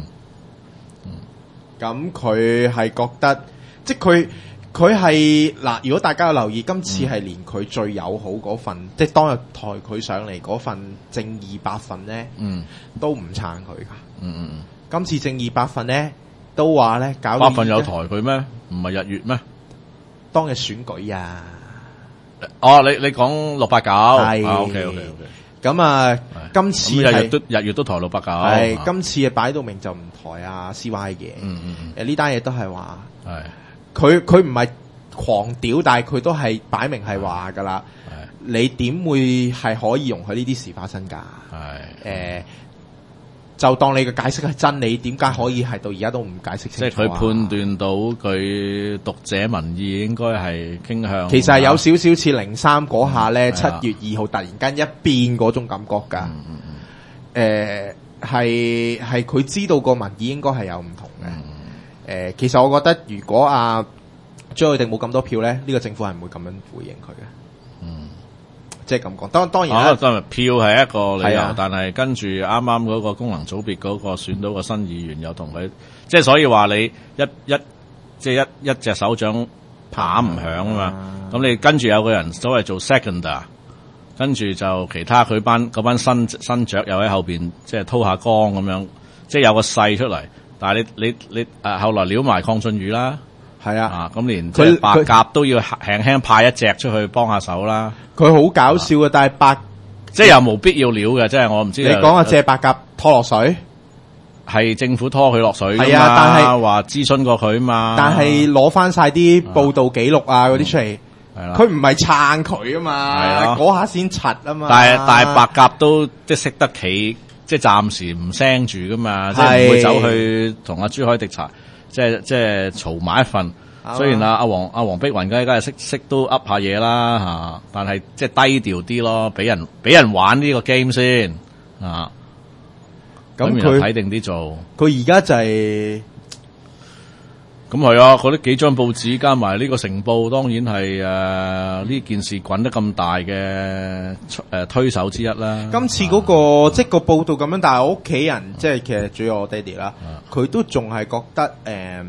咁佢係覺得，即係佢佢係嗱，如果大家有留意，今次係連佢最友好嗰份， 嗯、 即係當日抬佢上嚟嗰份正義八份咧， 嗯， 都唔撐佢噶。 嗯嗯嗯， 今次正義八份咧都話咧搞八份有抬佢咩？唔係日月咩？ 當日選舉啊！ 哦，你你講六八九，係 OK OK OK。 咁啊，今次日月都日月都抬六八九， 係今次啊擺到明就唔抬啊 C Y 嘅。 嗯嗯嗯， 誒呢單嘢都係話， 係佢佢唔係狂屌，但係佢都係擺明係話噶啦。你點會係可以容許呢啲事發生㗎？係誒。就當你嘅解釋係真理，點解可以係到而家都唔解釋清楚？ 即係佢判斷到佢讀者民意應該係傾向。 其實係有少少似零三嗰下咧，七、嗯、月二號突然間一變嗰種感覺㗎。誒、嗯，係係佢知道個民意應該係有唔同嘅。誒、嗯呃，其實我覺得如果阿朱凱廸冇咁多票咧，呢、呢個政府係唔會咁樣回應佢嘅。嗯。即係咁講，當當然啦， 啊、票係一個理由， 啊、 但係跟住啱啱嗰個功能組別嗰個選到個新議員又同佢，即係所以話你一一即係一一隻手掌拍唔響啊嘛，咁、啊、你跟住有個人所謂做 seconder， 跟住就其他佢班嗰班新新雀又喺後邊即係掏下光咁樣，即係有個勢出嚟，但係你你你誒、啊、後來撩埋鄺俊宇啦。係啊，咁、啊、連即係白鴿都要輕輕派一隻出去幫下手啦。佢好搞笑嘅，但係白即係又冇必要料嘅，即係我唔知你講下借白鴿拖落水，係政府拖佢落水。係啊，但係話諮詢過佢嘛。但係攞翻晒啲報道記錄啊嗰啲出嚟，係啦，佢唔係撐佢啊嘛，嗰下先柒啊嘛。但係但係白鴿都即係識得企，即係暫時唔聲住噶嘛，即係唔會走去同阿朱凱廸查。即係即係嘈埋一份，雖然阿阿黃阿黃碧雲梗係識識都噏下嘢啦吓，但係即係低調啲咯，俾人俾人玩呢個 game 先啊。咁佢睇定啲做，佢而家就係咁係啊！嗰啲幾張報紙加埋呢個成報，當然係誒呢件事滾得咁大嘅誒、呃、推手之一啦。今次嗰、那個、啊、即係個報道咁樣，但係我屋企人即係其實主要我爹哋啦，佢、啊、都仲係覺得誒，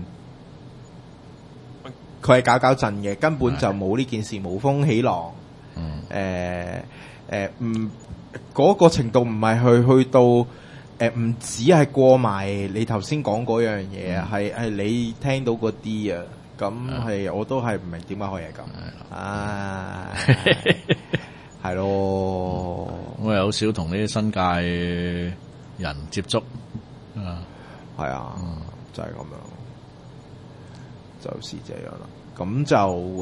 佢係搞搞震嘅，根本就冇呢件事無風起浪。誒誒，唔嗰個程度唔係去去到誒唔止係過埋你頭先講嗰樣嘢啊，係係你聽到嗰啲啊，咁係我都係唔明點解可以係咁，唉，係咯， 我又好少同呢啲新界人接觸啊， 係啊，就係咁樣，就是這樣啦，咁就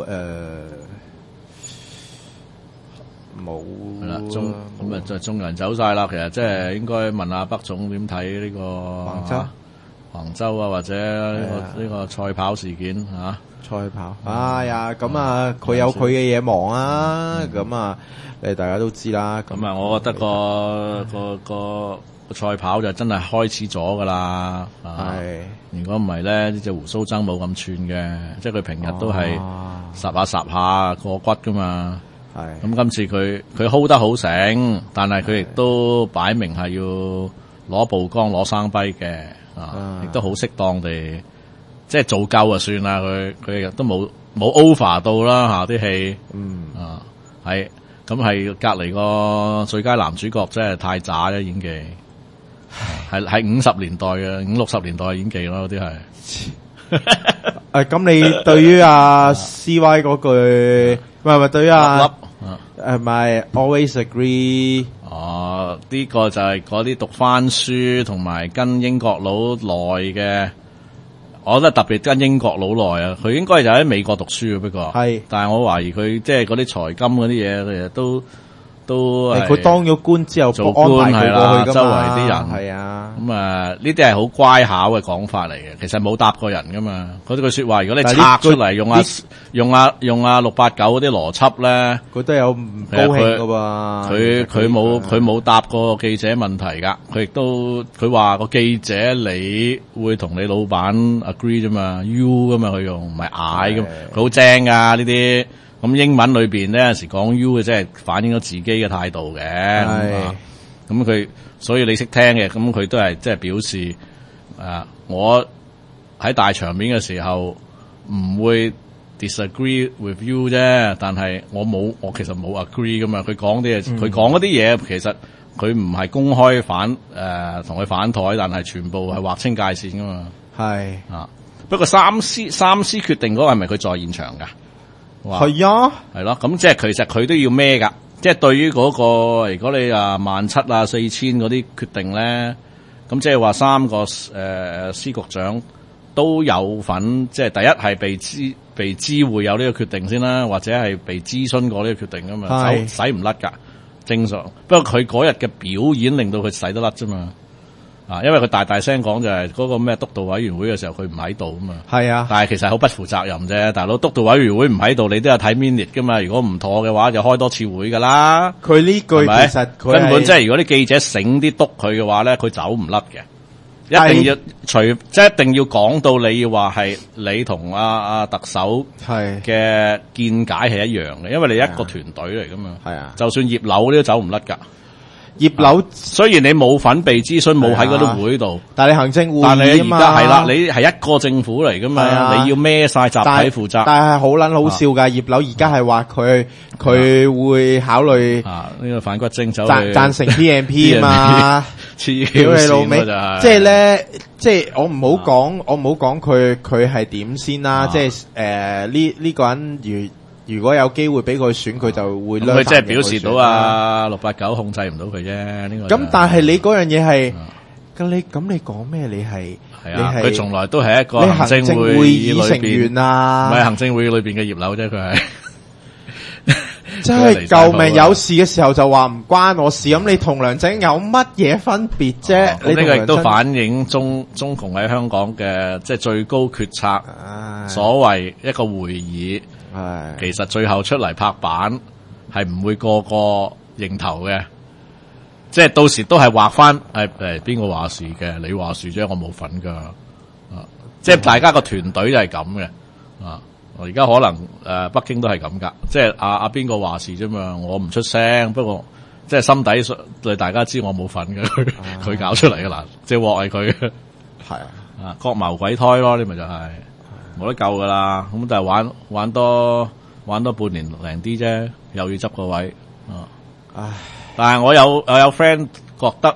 誒冇啦， 中咁啊就眾人走晒啦，其實即係應該問下北總點睇呢個橫洲、 橫洲啊，或者呢個呢個賽跑事件嚇。 賽跑，哎呀，咁啊，佢有佢嘅嘢忙啊，咁啊，誒，大家都知啦。 咁啊，我覺得個個個個賽跑就真係開始咗噶啦。係，如果唔係咧，呢隻胡鬚曾冇咁串嘅，即係佢平日都係霎下霎下過骨噶嘛。係，咁今次佢佢 hold 得好醒，但係佢亦都擺明係要攞曝光攞生輝嘅，啊，亦都好適當地。即係做夠就算啦，佢佢亦都冇冇 over 到啦吓啲戲，嗯啊係咁係隔籬個最佳男主角真係太渣啦演技，係係五十年代嘅五六十年代嘅演技咯，嗰啲係。 誒，咁你對於阿 C Y 嗰句，唔係唔係對於阿誒咪 always agree？ 哦，呢個就係嗰啲讀翻書同埋跟英國佬耐嘅。我覺得特別跟英國佬耐啊，佢應該就喺美國讀書嘅，不過係，但係我懷疑佢即係嗰啲財金嗰啲嘢，其實都都係佢當咗官之後做官係啦，周圍啲人係啊， 咁啊呢啲係好乖巧嘅講法嚟嘅，其實冇答過人噶嘛。嗰句說話如果你拆出嚟用啊用啊用啊六八九嗰啲邏輯咧， 佢都有唔高興噶噃。佢佢冇佢冇答過記者問題噶，佢亦都佢話個記者你會同你老闆 agree 啫嘛 ，you 噶嘛佢用唔係 I 咁，佢好正噶呢啲。咁英文裏邊咧有陣時講 you 嘅，即係反映咗自己嘅態度嘅。咁佢所以你識聽嘅，咁佢都係即係表示誒、呃，我喺大場面嘅時候唔會 disagree with you 啫，但係我冇我其實冇 agree 噶嘛。佢講啲嘢，佢講嗰啲嘢其實佢唔係公開反誒同佢反台，但係全部係劃清界線噶嘛。係啊，不過三思三思決定嗰個係咪佢在現場噶？係啊，係咯，咁即係其實佢都要孭噶，即係對於嗰個如果你啊萬七啊四千嗰啲決定咧，咁即係話三個誒、呃、司局長都有份，即係第一係被知被知會有呢個決定先啦，或者係被諮詢過呢個決定噶嘛，使使唔甩噶，正常。不過佢嗰日嘅表演令到佢使得甩啫嘛。啊，因為佢大大聲講就係嗰個咩督導委員會嘅時候佢唔喺度啊嘛，係啊，但係其實好不負責任啫，大佬督導委員會唔喺度，你都有睇 minute 噶嘛，如果唔妥嘅話就開多次會噶啦。佢呢句其實佢根本即係如果啲記者醒啲督佢嘅話咧，佢走唔甩嘅，一定要除即係一定要講到你要話係你同阿阿特首係嘅見解係一樣嘅，因為你一個團隊嚟噶嘛，係啊，就算葉劉都走唔甩噶。葉劉雖然你冇份被諮詢，冇喺嗰啲會度，但係你行政會議啊嘛，但係你而家係啦，你係一個政府嚟噶嘛，你要孭晒集體負責。但係好撚好笑噶，葉劉而家係話佢佢會考慮啊呢個反骨精走贊贊成 P M P 嘛，屌你老味，即係咧，即係我唔好講，我唔好講佢佢係點先啦，即係誒呢呢個人如。如果有機會俾佢選，佢就會佢即係表示到啊六八九控制唔到佢啫。呢個咁，但係你嗰樣嘢係咁你咁你講咩？你係係啊？佢從來都係一個行政會議成員啊，唔係行政會議裏邊嘅葉劉啫。佢係真係救命！有事嘅時候就話唔關我事。咁你同梁振英有乜嘢分別啫？呢個亦都反映中中共喺香港嘅即係最高決策，所謂一個會議。其實最後出嚟拍板係唔會個個認頭嘅，即係到時都係畫翻誒誒邊個話事嘅，你話事啫，我冇份噶，啊，即係大家個團隊就係咁嘅，啊，而家可能誒、呃、北京都係咁噶，即係阿阿邊個話事啫嘛，我唔出聲，不過即係心底對大家知我冇份嘅，佢佢搞出嚟噶啦，即係鑊係佢，係啊，啊各謀鬼胎咯，呢咪就係、是。冇得救噶啦，咁但係玩玩多玩多半年零啲啫，又要執個位，啊，唉！但係我有我有 friend 覺得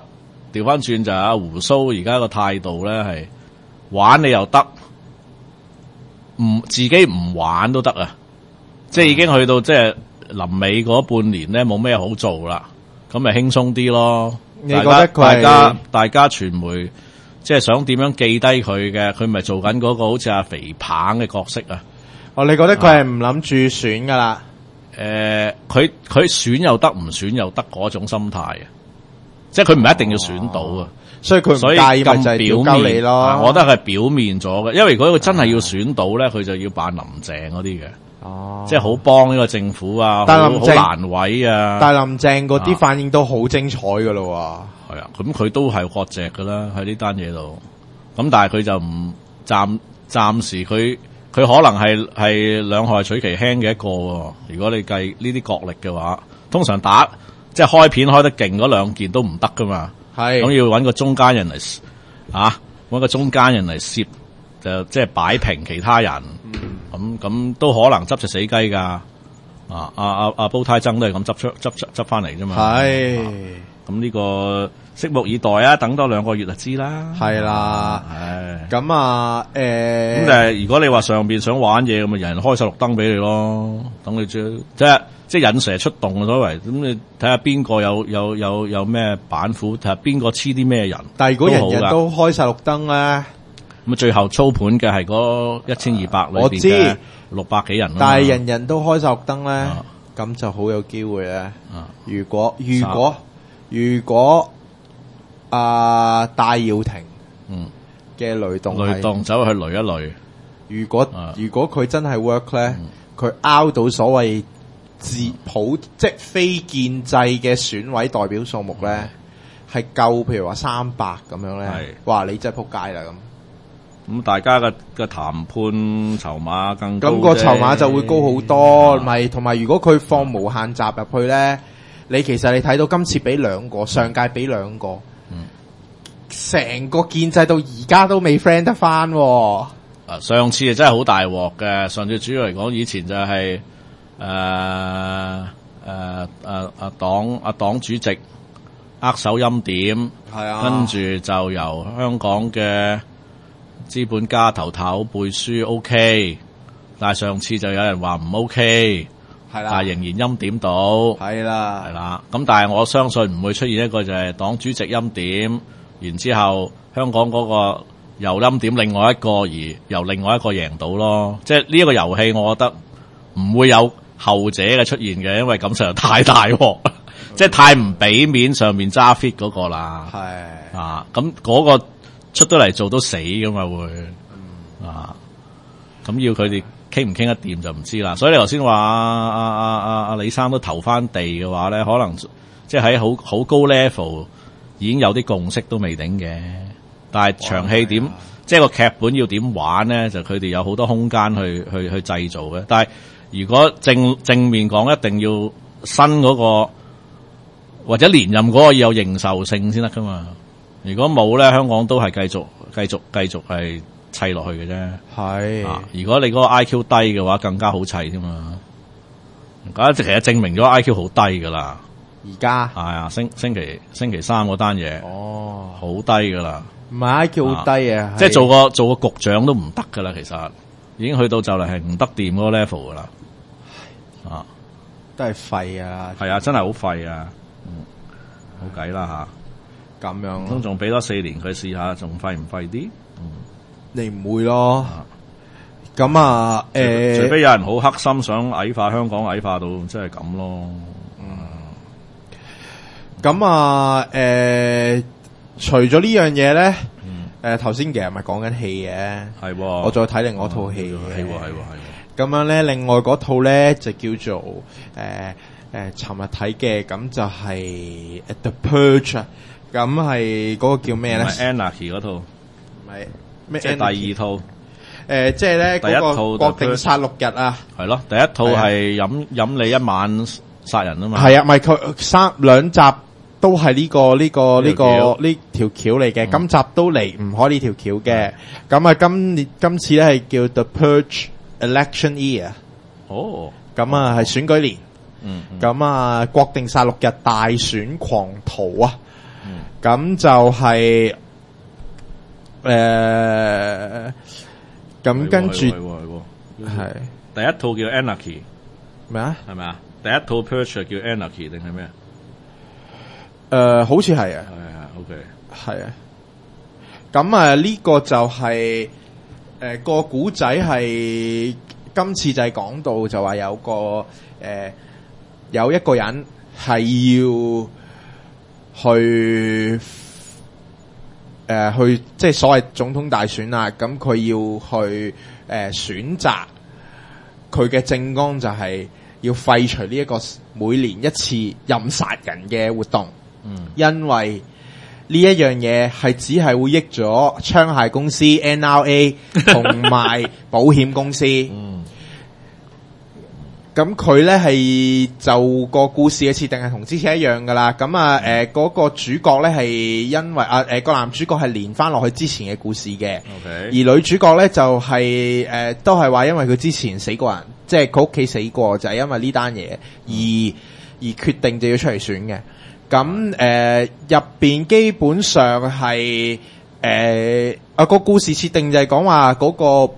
調翻轉就係阿胡鬚而家個態度咧係玩你又得，唔自己唔玩都得啊！即係已經去到即係臨尾嗰半年咧冇咩好做啦，咁咪輕鬆啲咯。 你覺得佢大家大家傳媒即係想點樣記低佢嘅，佢咪做緊嗰個好似阿肥棒嘅角色啊？ 哦，你覺得佢係唔諗住選噶啦？ 誒、呃，佢佢選又得，唔選又得嗰種心態啊！即係佢唔係一定要選到啊、哦， 所以佢唔介意咪就係表面你咯。 我覺得係表面咗嘅，因為如果佢真係要選到咧，佢就要扮林鄭嗰啲嘅。哦，即係好幫呢個政府啊，好好難為啊。 但係林鄭嗰啲反應都好精彩噶咯。 係啊，咁佢都係割席噶啦，喺呢單嘢度。咁但係佢就唔暫暫時佢佢可能係係兩害取其輕嘅一個。如果你計呢啲角力嘅話，通常打即係開片開得勁嗰兩件都唔得噶嘛。係咁要揾個中間人嚟啊，揾個中間人嚟攝，就即係擺平其他人。咁咁都可能執隻死雞㗎。啊啊啊啊！煲呔曾都係咁執出執執執翻嚟啫嘛。係咁呢個拭目以待啊！等多兩個月就知啦。係啦。係咁啊誒。咁但係如果你話上邊想玩嘢咁啊，人人開晒綠燈俾你咯。等你即即係即係引蛇出洞嘅所謂。咁你睇下邊個有有有有咩板斧，睇下邊個黐啲咩人。但係如果人人都開晒綠燈咧，咁啊最後操盤嘅係嗰一千二百裏邊嘅六百幾人。但係人人都開晒綠燈咧，咁就好有機會咧。如果如果如果啊戴耀廷嘅雷動雷動走去雷一雷，如果如果佢真係 work 咧，佢 out 到所謂自普即非建制嘅選委代表數目咧，係夠譬如話三百咁樣咧，哇！你真係撲街啦咁。咁大家嘅嘅談判籌碼更高，咁個籌碼就會高好多，咪同埋如果佢放無限集入去咧，你其實你睇到今次俾兩個，上屆俾兩個，成、嗯、個建制到而家都未 friend 得翻。啊，上次啊真係好大鑊嘅，上次主要嚟講，以前就係誒誒誒誒黨阿黨主席握手欽點，係啊，跟住就由香港嘅資本家頭頭背書 OK， 但係上次就有人話唔 OK， 係啦，但係仍然欽點到，係啦，係啦。咁但係我相信唔會出現一個就係黨主席欽點，然之後香港嗰個又欽點另外一個，而由另外一個贏到咯。即係呢一個遊戲，我覺得唔會有後者嘅出現嘅，因為咁實在太大鑊，即係太唔俾面上面揸 fit 嗰個啦。係啊，咁嗰個出得嚟做都死噶嘛會，嗯、啊，咁要佢哋傾唔傾得掂就唔知啦。所以你頭先話阿阿阿阿李生都投翻地嘅話咧，可能即係喺好好高 level 已經有啲共識都未定嘅。但係長戲點，即係個劇本要點玩咧，就佢哋有好多空間去去去製造嘅。但係如果正正面講，一定要新嗰個或者連任嗰個要有認受性先得噶嘛。如果冇咧，香港都係繼續繼續繼續係砌落去嘅啫。係、啊，如果你嗰個 I Q 低嘅話，更加好砌添嘛。而家其實證明咗 I Q 好低噶啦。而家係啊，星星期星期三嗰單嘢，哦，好低噶啦。唔係 I Q 好低啊，即係做個做個局長都唔得噶啦。其實已經去到就嚟係唔得掂嗰個 level 噶啦。啊，都係廢啊！係啊，真係好廢啊！嗯，好計啦吓。咁樣，咁仲俾多四年佢試下，仲廢唔廢啲？嗯，你唔會咯。咁啊，誒、呃，除非有人好黑心，想矮化香港，矮化到即係咁咯。嗯，咁啊，誒、呃，除咗呢樣嘢咧，誒、嗯，頭先其實咪講緊戲嘅，係，我再睇另外一套戲，係，係，係，咁樣咧，另外嗰套咧就叫做誒誒，尋日睇嘅，咁就係 The Purge。咁係嗰個叫咩咧？唔係 Anarchy 嗰套，唔係咩？即係第二套。誒、呃，即係咧嗰個國定殺戮日啊。係咯，第一套係飲飲你一晚殺人啊嘛。係啊，咪佢三兩集都係呢、這個呢、這個呢、這個呢條橋嚟嘅。今集都離唔開呢條橋嘅。咁啊，今年今次咧係叫 The Purge Election Year。哦。咁啊係選舉年。嗯。咁啊，國定殺戮日大選狂徒啊！ 咁、嗯、就係誒，咁跟住係第一套叫 Anarchy 咩啊？ 係咪啊？第一套 Purge 叫 Anarchy 定係咩啊？ 誒、呃，好似係啊， 係啊 ，OK， 係啊。咁啊，呢個就係、是、誒、呃、個古仔係今次就係講到就話有個誒、呃、有一個人係要去誒、呃、去即係所謂總統大選啦，咁佢要去誒、呃、選擇佢嘅政綱就係要廢除呢一個每年一次任殺人嘅活動。嗯，因為呢一樣嘢係只係會益咗槍械公司 N R A 同埋保險公司。嗯，咁佢咧係就個故事嘅設定係同之前一樣噶啦。咁啊，誒、呃、嗰、那個主角咧係因為啊誒個男主角係連翻落去之前嘅故事嘅。Okay. 而女主角咧就係、是、誒、呃、都係話因為佢之前死過人，即係佢屋企死過，就係、是、因為呢單嘢而、嗯、而決定就要出嚟選嘅。咁誒入邊基本上係誒啊個故事設定就係講話嗰個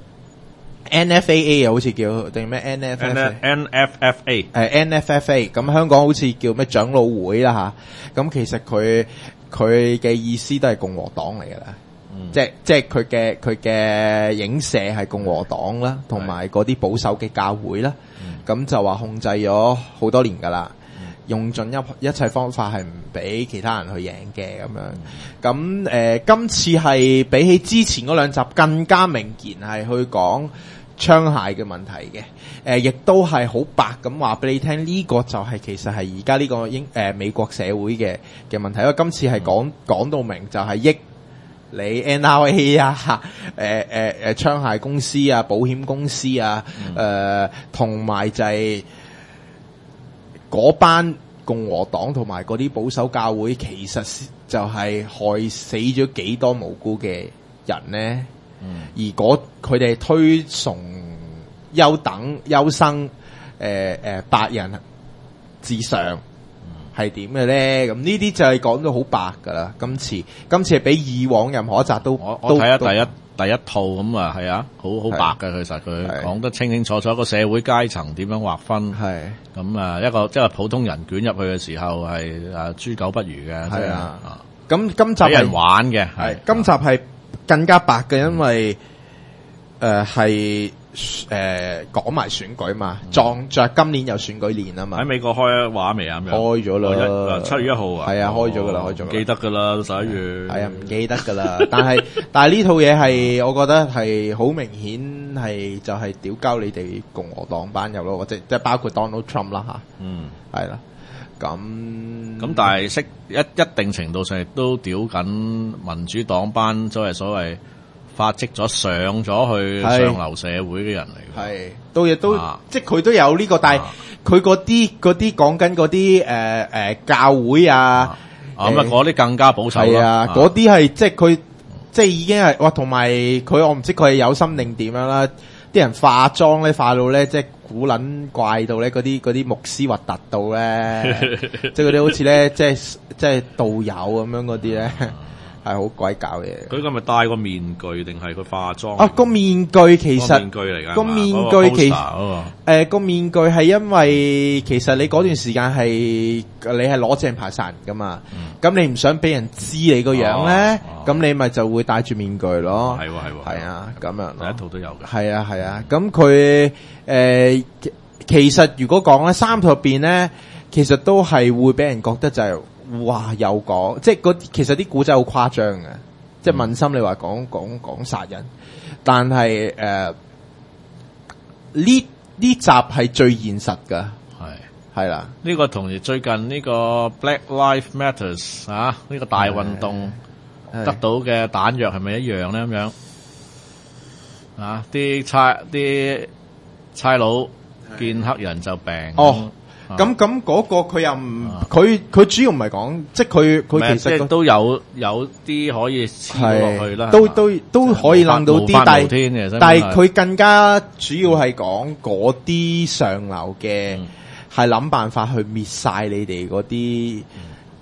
N F A A 啊，好似叫定咩 N F F A N F F A 誒 N F F A， 咁香港好似叫咩長老會啦吓，咁其實佢佢嘅意思都係共和黨嚟噶啦，嗯、即係即係佢嘅佢嘅影射係共和黨啦，同埋嗰啲保守嘅教會啦，咁、嗯、就話控制咗好多年噶啦。用盡一一切方法係唔俾其他人去贏嘅咁樣，咁誒、呃、今次係比起之前嗰兩集更加明顯係去講槍械嘅問題嘅，誒、呃、亦都係好白咁話俾你聽，呢、這個就係其實係而家呢個英誒、呃、美國社會嘅嘅問題，因為今次係講講到明就係益你 N R A 啊，誒誒誒槍械公司啊，保險公司啊，誒同埋就係、是。嗰班共和黨同埋嗰啲保守教會，其實就係害死咗幾多無辜嘅人呢？嗯、而嗰佢哋推崇優等優生，誒、呃、誒、呃、白人至上係點嘅咧？咁呢啲就係講到好白噶啦。今次今次係比以往任何一集都我我睇下第一。第一套咁啊，係啊，好好白嘅，其實佢講得清清楚楚，個社會階層點樣劃分，係咁啊，一個即係普通人捲入去嘅時候係啊豬狗不如嘅，係啊，咁今集係人玩嘅，係今集係更加白嘅，因為誒係誒講埋選舉嘛，撞着今年有選舉年啊嘛，喺美國開畫未啊？ 開咗啦， 七月一號啊， 係啊，開咗噶啦，開咗， 記得噶啦，十一月， 係啊，唔記得噶啦，但係但係呢套嘢係，我覺得係好明顯係就係屌鳩你哋共和黨班友咯，即即係包括 Donald Trump 啦吓，嗯，係啦，咁咁但係識一一定程度上亦都屌緊民主黨班，即係所謂。發跡咗上咗去上流社會嘅人嚟嘅，係都亦都、啊、即係佢都有呢、這個，但係佢嗰啲嗰啲講緊嗰啲誒誒教會啊， 咁啊嗰啲更加保守係啊，嗰啲係即係佢即係已經係哇，同埋佢我唔知佢係有心定點樣啦，啲人化妝咧化到咧即係古撚怪到咧，嗰啲嗰啲牧師核突到咧，即係嗰啲好似咧即係即係道友咁樣嗰啲咧。係好鬼搞嘢。 佢今日戴個面具定係佢化妝？ 啊，個面具其實面具嚟㗎。 個面具其實誒個面具係因為其實你嗰段時間係你係攞正牌殺人噶嘛，咁、嗯、你唔想俾人知你個樣咧，咁、哦哦、你咪就會戴住面具咯。係喎係喎。係啊，咁樣。 第一套都有嘅。係啊係啊， 咁佢誒其實如果講咧三套入邊咧，其實都係會俾人覺得就係、是。哇！又講，即係嗰其實啲古仔好誇張嘅，即係問心你話講講講殺人，但係誒呢呢集係最現實㗎，係係啦。 呢個同最近呢個 Black Lives Matters 啊，呢個大運動得到嘅彈藥係咪一樣咧？咁樣啊，啲差啲差佬見黑人就病哦。咁咁嗰個佢又唔佢佢主要唔係講，即係佢佢其實都有有啲可以黐落去啦， 都都都可以諗到啲，但係但係佢更加主要係講嗰啲上流嘅係諗辦法去滅晒你哋嗰啲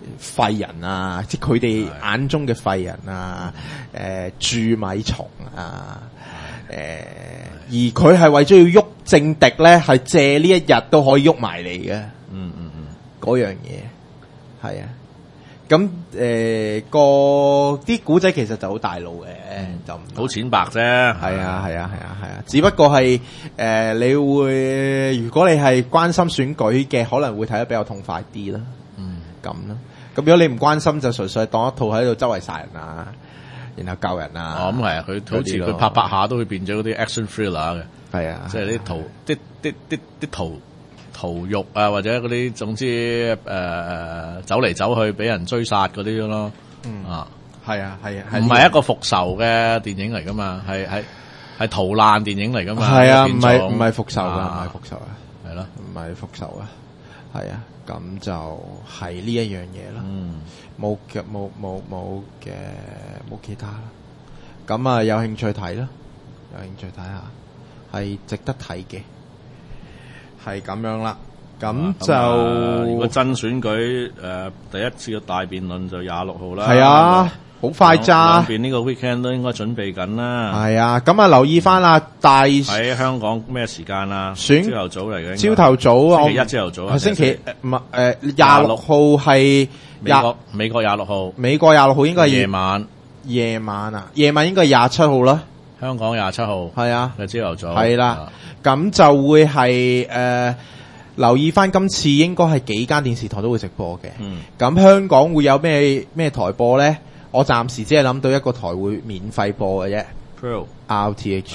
廢人啊，即係佢哋眼中嘅廢人啊，誒蛀米蟲啊，誒而佢係為咗要喐政敵咧，係借呢一日都可以喐埋嚟嘅。 嗯嗯嗯， 嗰樣嘢係啊。咁誒個啲古仔其實就好大路嘅，就唔好淺白啫。 係啊係啊係啊係啊，只不過係誒你會如果你係關心選舉嘅，可能會睇得比較痛快啲啦。嗯，咁啦。咁如果你唔關心，就純粹當一套喺度周圍殺人啊，然後救人啊。 哦，咁係啊，佢好似佢拍拍下都會變咗嗰啲 action thriller 嘅。係啊，即係啲圖啲啲啲啲圖。屠肉啊，或者嗰啲總之誒誒、呃、走嚟走去俾人追殺嗰啲咯，嗯啊，係啊係啊，唔係一個復仇嘅電影嚟噶嘛，係係係逃難電影嚟噶嘛， 係啊，唔係唔係復仇噶，唔係復仇啊， 係咯， 唔係復仇啊，係啊，咁就係呢一樣嘢啦，嗯，冇嘅冇冇冇嘅冇其他啦，咁啊有興趣睇啦，有興趣睇下，係值得睇嘅。係咁樣啦，咁就、啊啊、 如果真選舉誒、呃、第一次嘅大辯論就廿六號啦。 係啊，好快咋？ 兩邊呢個 weekend 都應該準備緊啦。 係啊，咁啊留意翻啦，大喺香港咩時間啊？ 選朝頭早嚟嘅， 朝頭早啊， 星期一朝頭早啊， 星期唔係誒廿六號係美國美國廿六號， 美國廿六號應該係夜晚夜晚啊，夜晚應該係廿七號啦。 香港廿七號係啊， 嘅朝頭早係啦。咁就會係誒、呃、留意翻今次應該係幾間電視台都會直播嘅。咁、嗯、香港會有咩咩台播咧？我暫時只係諗到一個台會免費播嘅啫。R T H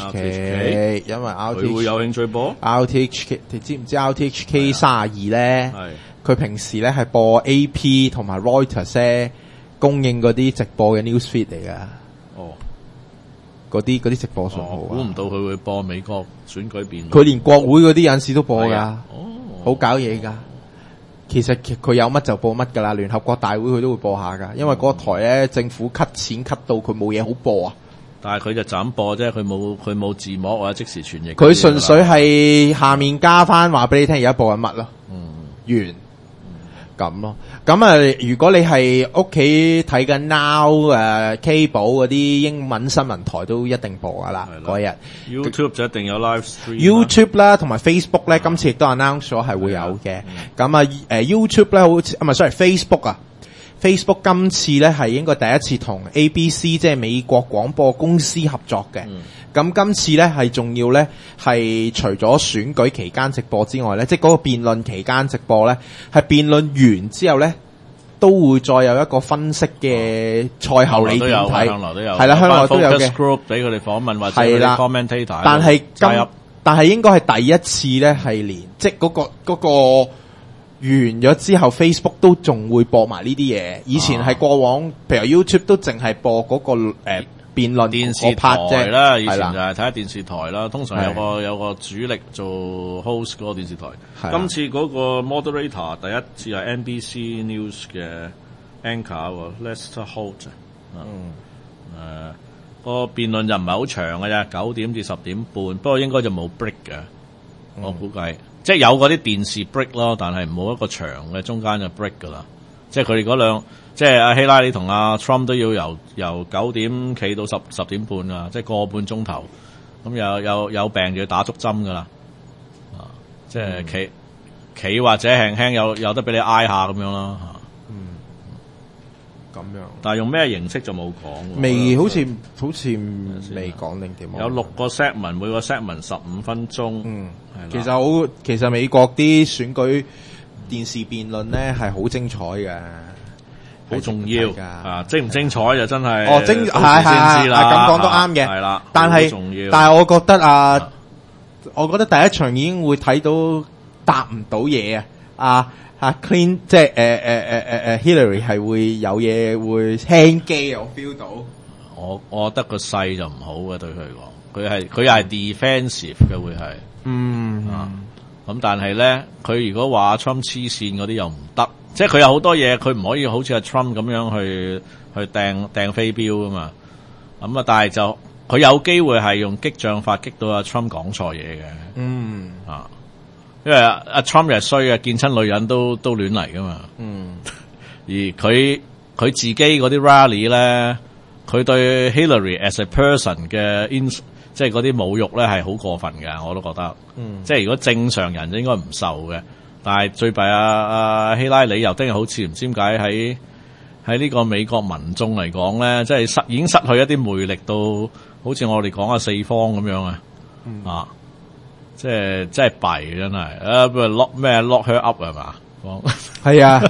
K， 因為 R T H K 佢會有興趣播 R T H K， 你知唔知 R T H K 三十二咧？佢平時咧係播 A P 同埋 Reuters 咧供應嗰啲直播嘅 news feed 嚟噶。哦。嗰啲嗰啲直播信號， 估唔到佢會播美國選舉辯論。 佢連國會嗰啲有陣時都播噶， 哦， 好搞嘢噶。其實佢有乜就播乜噶啦，聯合國大會佢都會播下噶，因為嗰個台咧政府 cut 錢 cut 到佢冇嘢好播啊。 但係佢就就咁播啫，佢冇佢冇字幕或者即時傳譯。 佢純粹係下面加翻話俾你聽，而家播緊乜咯。嗯，完。咁咯，咁啊，如果你係屋企睇緊 Now 誒 Cable 嗰啲英文新聞台都一定播噶啦，嗰日 YouTube 就一定有 live stream。 YouTube 啦，同埋 Facebook 咧，今次亦都 announce 咗係會有嘅。咁啊，誒 YouTube 咧，好似啊唔係 sorry Facebook 啊 ，Facebook 今次咧係應該第一次同 A B C 即係美國廣播公司合作嘅。咁、嗯、今次咧係仲要咧係除咗選舉期間直播之外咧，即係嗰個辯論期間直播咧，係辯論完之後咧都會再有一個分析嘅賽後你點睇？ 向來都有， 係啦，向來都有嘅 group 俾佢哋訪問或者佢哋 commentator。 但係今但係應該係第一次咧係連即係、嗰、嗰個嗰、嗰個完咗之後 ，Facebook 都仲會播埋呢啲嘢。以前係過往，譬如 YouTube 都淨係播嗰、嗰個誒。呃辯論電視台啦，以前就係睇下電視台啦。通常有個有個主力做 host 嗰個電視台。今次嗰個 moderator 第一次係 N B C News 嘅 anchor Lester Holt。嗯，誒、呃，個辯論就唔係好長嘅啫，九點至十點半。不過應該就冇 break 嘅，我估計。嗯、即係有嗰啲電視 break 咯，但係冇一個長嘅中間就 break 噶啦。即係佢哋嗰兩。即係阿希拉里同阿 Trump 都要由由九點企到十十點半啊，即係個半鐘頭。咁有有有病就要打足針噶啦，啊！即係企企或者輕輕有有得俾你挨下咁樣啦，吓。嗯， 咁樣。 但係用咩形式就冇講。 未好似好似未講定點。 有六個 segment，每個 segment 十五分鐘。嗯， 其實好，其實美國啲選舉電視辯論咧係好精彩嘅。 好重要啊！精唔精彩就真係哦，精係係係咁講都啱嘅，係啦。但係但係我覺得啊，啊我覺得第一場已經會睇到答唔到嘢啊！啊啊 Clean 即係誒誒誒誒誒 Hillary 係會有嘢會輕機，我 feel 到。 我我覺得個勢就唔好嘅對佢講，佢係佢又係 defensive 嘅會係嗯啊咁，但係咧佢如果話 Trump 黐線嗰啲又唔得。即係佢有好多嘢，佢唔可以好似阿 Trump 咁樣去去掟掟飛鏢噶嘛。咁啊，但係就佢有機會係用激將法激到阿 Trump 講錯嘢嘅。嗯啊，因為阿阿 Trump 又係衰嘅，見親女人都都亂嚟噶嘛。嗯， 而佢佢自己嗰啲 rally 咧，佢對 Hillary as a person 嘅 in 即係嗰啲侮辱咧係好過分嘅，我都覺得。嗯，即係如果正常人就應該唔受嘅，但係最弊啊啊希拉里又真係好似唔知點解喺喺呢個美國民眾嚟講咧，即係失已經失去一啲魅力到，好似我哋講下四方咁樣啊，嗯、啊，即係真係弊真係啊！不如 lock 咩 lock her up 係嘛？ 係啊。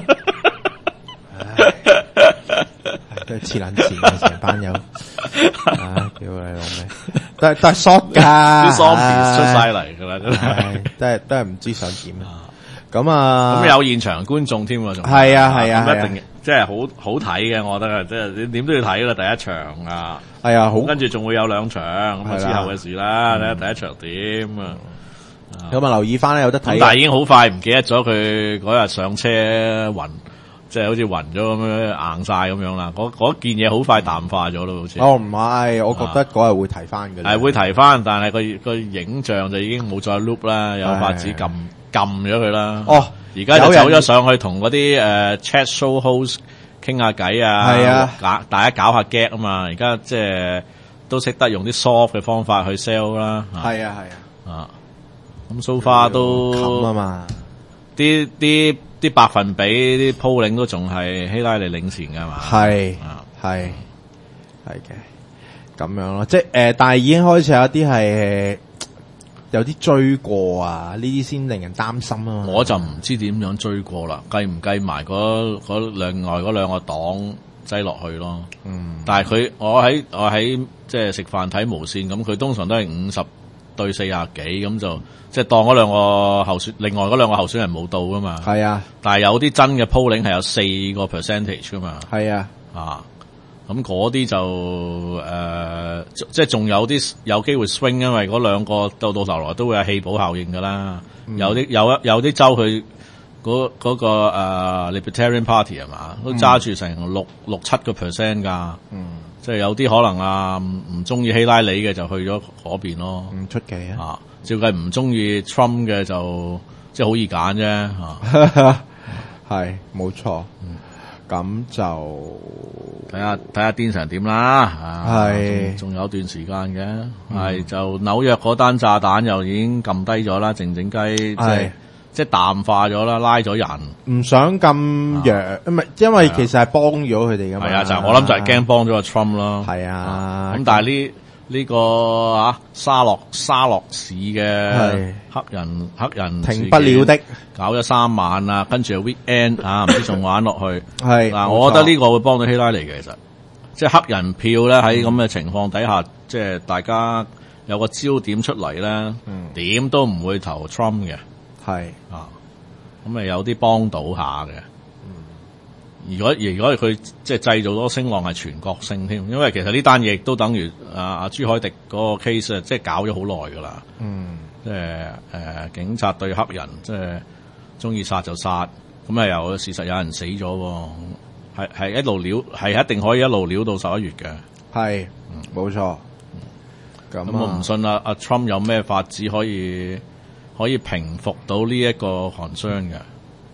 都係黐撚線嘅成班友，啊！屌你老味，都係都係 short 噶， 啲 zombies 出晒嚟噶啦，真係， 都係都係唔知想點啊！咁啊， 咁有現場觀眾添喎，仲係啊係啊， 咁一定即係好好睇嘅，我覺得即係你點都要睇啦，第一場啊， 係啊，好， 跟住仲會有兩場咁啊之後嘅事啦，睇下第一場點啊， 咁啊留意翻咧有得睇， 但係已經好快唔記得咗佢嗰日上車暈。即係好似暈咗咁樣硬晒咁樣啦，嗰嗰件嘢好快淡化咗咯，好似。哦， 唔係，我覺得嗰日會提翻嘅。 係會提翻，但係個個影像就已經冇再 loop 啦，有法子撳撳咗佢啦。哦，而家就走咗上去同嗰啲誒 chat show host 傾下偈啊，係啊，搞大家搞下 get 啊嘛。而家即係都識得用啲 soft 嘅方法去 sell 啦。 係啊係啊， 啊，咁 so far 都冚啊嘛， 啲啲。啲百分比啲 polling 都仲係希拉里領先㗎嘛？ 係係係嘅，咁樣咯，即係誒、呃，但係已經開始有一啲係有啲追過啊，呢啲先令人擔心啊。 我就唔知點樣追過啦，計唔計埋嗰嗰另外嗰兩個黨擠落去咯？嗯，但係佢我喺我喺即係食飯睇無線咁，佢通常都係五十對四廿幾咁就。即係當嗰兩個候選，另外嗰兩個候選人冇到噶嘛？係啊，但係有啲真嘅 polling 係有四個 percentage 噶嘛？係啊，啊，咁嗰啲就誒、呃，即係仲有啲有機會 swing，因為嗰兩個到到頭來都會有氣泡效應噶啦。嗯、有啲有有啲州佢嗰嗰個誒、呃、Libertarian Party 係嘛，都揸住成六六七個 percent 噶。嗯，即係有啲可能啊唔中意希拉里嘅就去咗嗰邊咯。唔出奇啊！啊照計唔中意 Trump 嘅就即係好易揀啫嚇， 係冇錯。咁、嗯、就睇下睇下癲成點啦。係仲有段時間嘅，係、嗯、就紐約嗰單炸彈又已經撳低咗啦，靜靜雞即係即係淡化咗啦，拉咗人。唔想咁弱，唔係、啊、因為其實係幫咗佢哋㗎嘛。係啊，就我諗就係驚幫咗個 Trump 咯。係啊，咁、啊、但係呢？呢、這個啊沙洛沙洛市嘅黑人黑人停不了的，搞咗三晚啊，跟住 weekend 啊，唔知仲玩落去。係嗱，我覺得呢個會幫到希拉里嘅，其實即係黑人票咧喺咁嘅情況底下，嗯、即係大家有個焦點出嚟咧，點、嗯、都唔會投 Trump 嘅。係啊，咁咪有啲幫到下嘅。如果如果佢即係製造咗聲浪係全國性添，因為其實呢單嘢亦都等於啊啊朱凱迪嗰個 case 即係搞咗好耐噶啦。嗯，即係誒、呃、警察對黑人即係中意殺就殺，咁啊又事實有人死咗，係係一路撩，係一定可以一路撩到十一月嘅。係，冇錯。咁、嗯、我唔信啊，阿 Trump 有咩法子可以可以平復到呢一個 concern 嘅。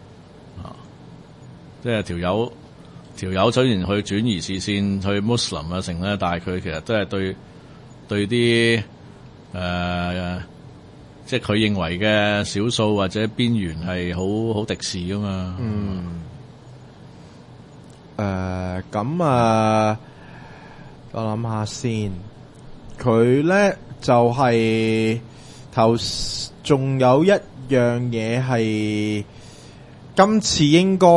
即係條友條友雖然去轉移視線去 Muslim 啊成咧，但係佢其實都係對對啲誒、呃，即係佢認為嘅少數或者邊緣係好好敵視噶嘛。嗯。誒，咁啊，我諗下先，佢咧就係頭仲有一樣嘢係。今次應該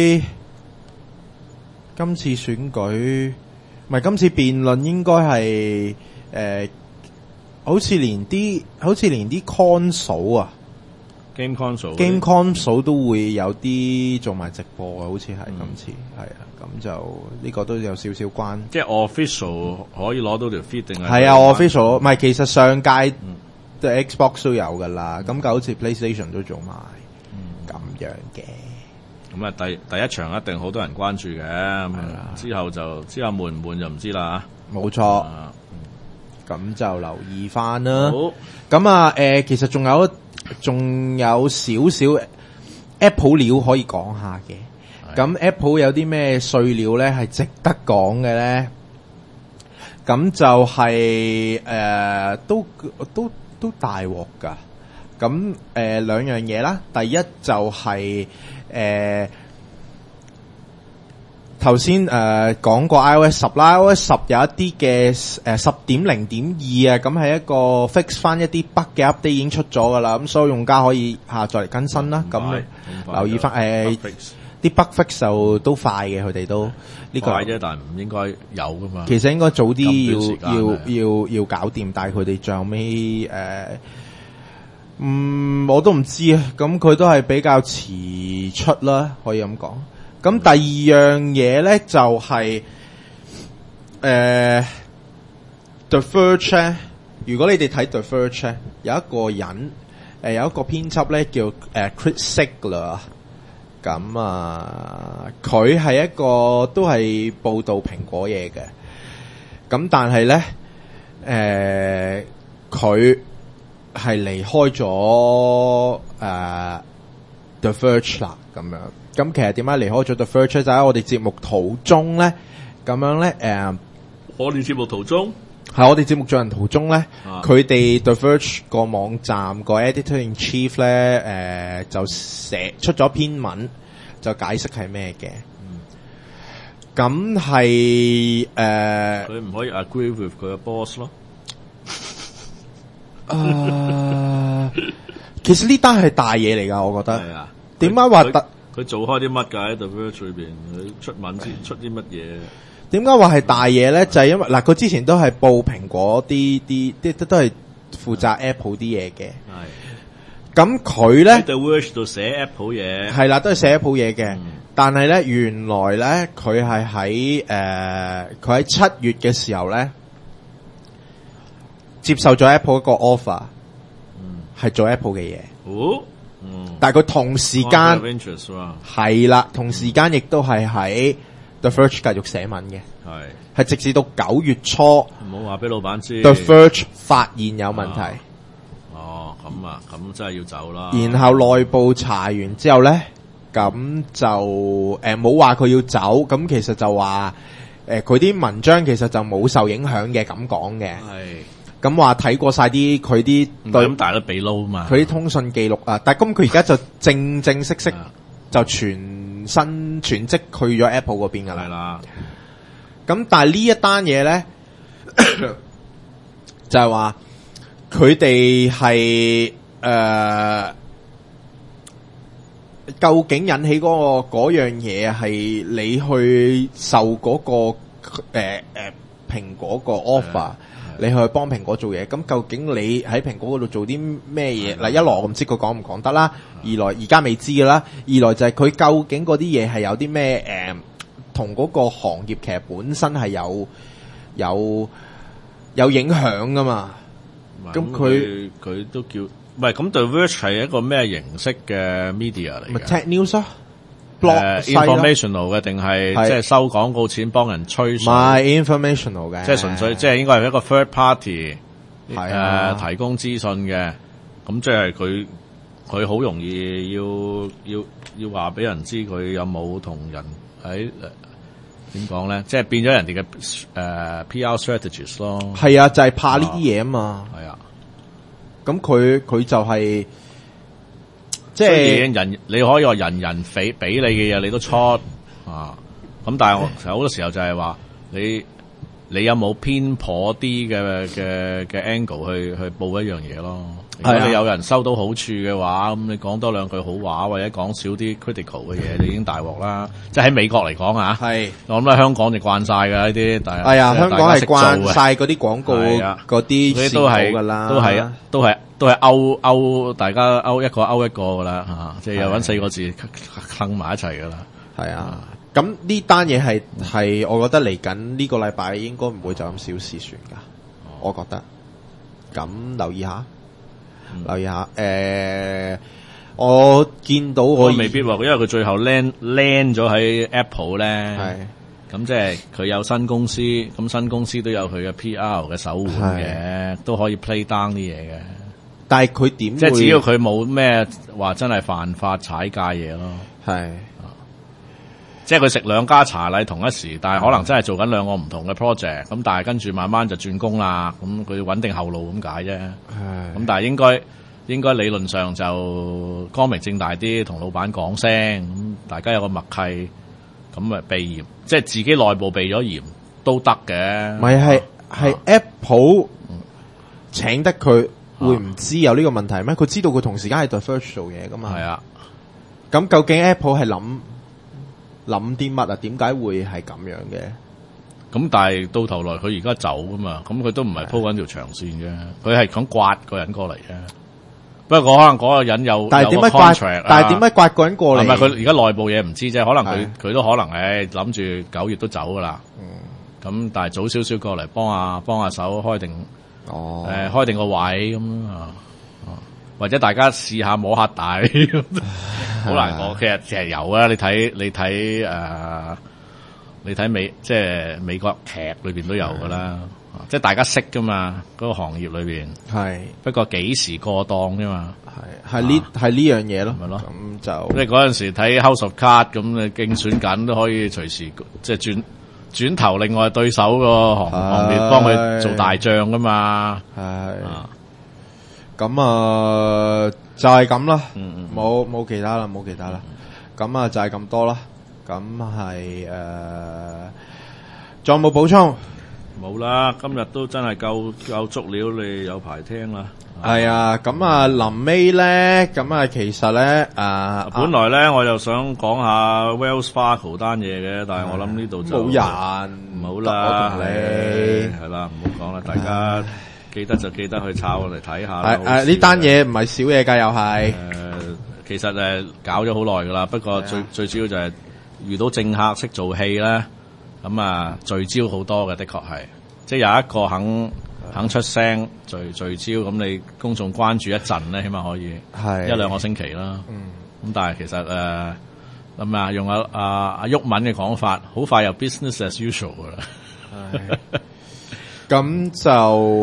今次選舉唔係今次辯論應該係誒，好似連啲好似連啲 console 啊 game console game console 都會有啲做埋直播啊，好似係、嗯、今次係啊，咁就呢、這個都有少少關，即係 official 可以攞到條 feed 定係係啊 official 唔係，其實上屆嘅 Xbox 都有噶啦，咁、嗯、就好似 PlayStation 都做埋。咁樣嘅，咁啊第第一場一定好多人關注嘅，咁之後就之後悶唔悶就唔知啦。冇錯，咁、嗯、就留意翻啦。好，咁啊，誒、呃，其實仲有仲有少少 Apple 料可以講下嘅。 咁 Apple 有啲咩碎料咧係值得講嘅咧？咁就係、是、誒、呃、都都都大鑊㗎。咁誒、呃、兩樣嘢啦，第一就係誒頭先誒講過 iOS 十啦 ，iOS 十有一啲嘅誒十點零點二啊，咁係一個 fix 翻一啲 bug 嘅 update 已經出咗噶啦，咁所有用家可以下載嚟更新啦。咁留意翻誒啲 bug fix 就都快嘅，佢哋都呢、這個快啫，但係唔應該有噶嘛。 其實應該早啲要要要要搞掂，但係佢哋最後尾誒。呃嗯，我都唔知啊。咁佢都係比較遲出啦，可以咁講。咁第二樣嘢咧就係、是、誒、呃、The Verge 咧。如果你哋睇 The Verge 咧，有一個人誒、呃、有一個編輯咧叫誒 Chris Sigler。咁啊，佢係一個都係報導蘋果嘢嘅。咁但係咧誒佢。呃係離開咗誒、uh, The Verge 啦，咁樣。咁其實點解離開咗 The Verge 就喺我哋節目途中咧，咁樣咧誒。Uh, 我哋節目途中喺我哋節目進行途中咧，佢哋、啊、The Verge 個網站個 Editor in Chief 咧誒、呃、就寫出咗篇文，就解釋係咩嘅。咁係誒， 佢唔可以 agree with 佢嘅 boss 咯。 誒，uh, 其實呢單係大嘢嚟噶，我覺得。係啊。點解話特？ 佢做開啲乜噶喺 The Verge 裏邊？佢出文先出啲乜嘢？ 點解話係大嘢咧？就係、是、因為嗱，佢之前都係報蘋果啲啲啲都都係負責 Apple 啲嘢嘅。係。咁佢咧喺 The Verge 度寫 Apple 嘢。係啦，都係寫 Apple 嘢嘅。嗯、但係咧，原來咧，佢係喺誒，佢喺七月嘅時候咧。接受咗 Apple 一個 offer，係、嗯、做 Apple 嘅嘢。哦，嗯，但係佢同時間係啦，同時間亦都係喺 The Verge 繼續寫文嘅。係係直至到九月初， 唔好話俾老闆知 The Verge 發現有問題。 啊哦，咁啊，咁真係要走啦。 然後內部查完之後咧，咁就誒冇話佢要走，咁其實就話誒佢啲文章其實就冇受影響嘅，咁講嘅。係。咁話睇過晒啲佢啲對咁大都俾撈嘛， 佢啲通訊記錄啊，但係咁佢而家就正正式式就全身全職去咗 Apple 嗰邊噶啦。係啦。咁但係呢一單嘢咧，就係話佢哋係誒，究竟引起嗰個嗰樣嘢係你去受嗰個誒誒蘋果個 offer。你去幫蘋果做嘢，咁究竟你喺蘋果嗰度做啲咩嘢？嗱，一來我唔知佢講唔講得啦，二來而家未知㗎啦，二來就係佢究竟嗰啲嘢係有啲咩誒，同嗰個行業其實本身係有有有影響㗎嘛？咁佢佢都叫唔係咁 The Verge 係一個咩形式嘅 media 嚟嘅？ 咪 Tech News 啊？ 誒 informational 嘅定係即係收廣告錢幫人吹水？ 唔係 informational 嘅， 即係純粹即係應該係一個 third party 係誒提供資訊嘅。咁即係佢佢好容易要要要話俾人知佢有冇同人喺點講咧？即係變咗人哋嘅誒 P R strategies 咯。係啊，就係怕呢啲嘢啊嘛。係啊，咁佢佢就係。即係人，你可以話人人俾俾你嘅嘢，你都出啊。咁但係我其實好多時候就係話你你有冇偏頗啲嘅嘅嘅 angle 去去報一樣嘢咯。如果你有人收到好處嘅話，咁你講多兩句好話，或者講少啲 critical 嘅嘢，你已經大鑊啦。即係喺美國嚟講啊，係我諗喺香港就慣晒㗎呢啲。係啊、哎，香港係慣晒嗰啲廣告嗰啲事務㗎啦， 都係都係。都係勾勾，大家勾一個勾一個噶啦吓，即係又搵四個字坑埋一齊噶啦。 係啊，咁呢單嘢係係，我覺得嚟緊呢個禮拜應該唔會就咁小事算噶。哦、我覺得，咁留意下，嗯、留意下。誒、呃，我見到我未必喎，因為佢最後 land land 咗喺 Apple 咧。係。咁即係佢有新公司，咁新公司都有佢嘅 P R 嘅手腕嘅，都可以 play down 啲嘢嘅。 但係佢點？ 即係只要佢冇咩話真係犯法踩界嘢咯。係， 即係佢食兩家茶禮同一時，但係可能真係做緊兩個唔同嘅 project，咁但係跟住慢慢就轉工啦，咁佢穩定後路咁解啫。咁但係應該應該理論上就光明正大啲，同老闆講聲，咁大家有個默契，咁咪避嫌，即係自己內部避咗嫌都得嘅。 唔係係係 Apple 請得佢會唔知有呢個問題咩？佢知道佢同時間係 The Verge 做嘢噶嘛？ 係啊， 咁究竟 Apple 係諗諗啲乜啊？點解會係咁樣嘅？ 咁但係到頭來佢而家走噶嘛，咁佢都唔係鋪緊條長線嘅，佢係咁刮個人過嚟啫。不過可能嗰個人有， 但係點解刮？但係點解刮個人過嚟？ 係咪佢而家內部嘢唔知啫？可能佢佢都可能誒諗住九月都走噶啦。咁、嗯、但係早少少過嚟幫下幫下手開定， 哦，誒、 呃、開定個位咁啊，或者大家試下摸下底，好難講。其實其實有啊，你睇你睇誒、呃，你睇美即係美國劇裏邊都有噶啦。即係大家識噶嘛，嗰、那個行業裏邊係，不過幾時過檔啫嘛， 係係呢係呢樣嘢咯， 咪咯， 咁就即係嗰陣時睇 House of Cards 咁，你競選緊都可以隨時即係轉轉頭另外對手個行行列幫佢做大將噶嘛，係， 咁啊就係咁啦，冇冇、 嗯、 其他啦，冇其他啦，咁、嗯、啊就係咁多啦，咁係誒，仲、呃、有冇補充？ 冇啦，今日都真係夠夠足料，你有排聽啦。 係啊，咁啊臨尾咧，咁啊其實咧啊， 本來咧我又想講下 Wells Fargo 單嘢嘅，但係我諗呢度就冇人， 唔好啦，我同你係啦，唔好講啦，大家記得就記得去抄嚟睇下。 誒誒，呢單嘢唔係少嘢㗎，又係。誒， 其實誒搞咗好耐㗎啦，不過最最主要就係遇到政客識做戲咧。咁啊，聚焦好多嘅，的確係，即係有一個肯肯出聲聚聚焦，咁你公眾關注一陣咧，起碼可以一兩個星期啦。咁、嗯、但係其實誒，咁、呃、啊用阿阿阿毓民嘅講法，好快又 business as usual 噶啦。 咁就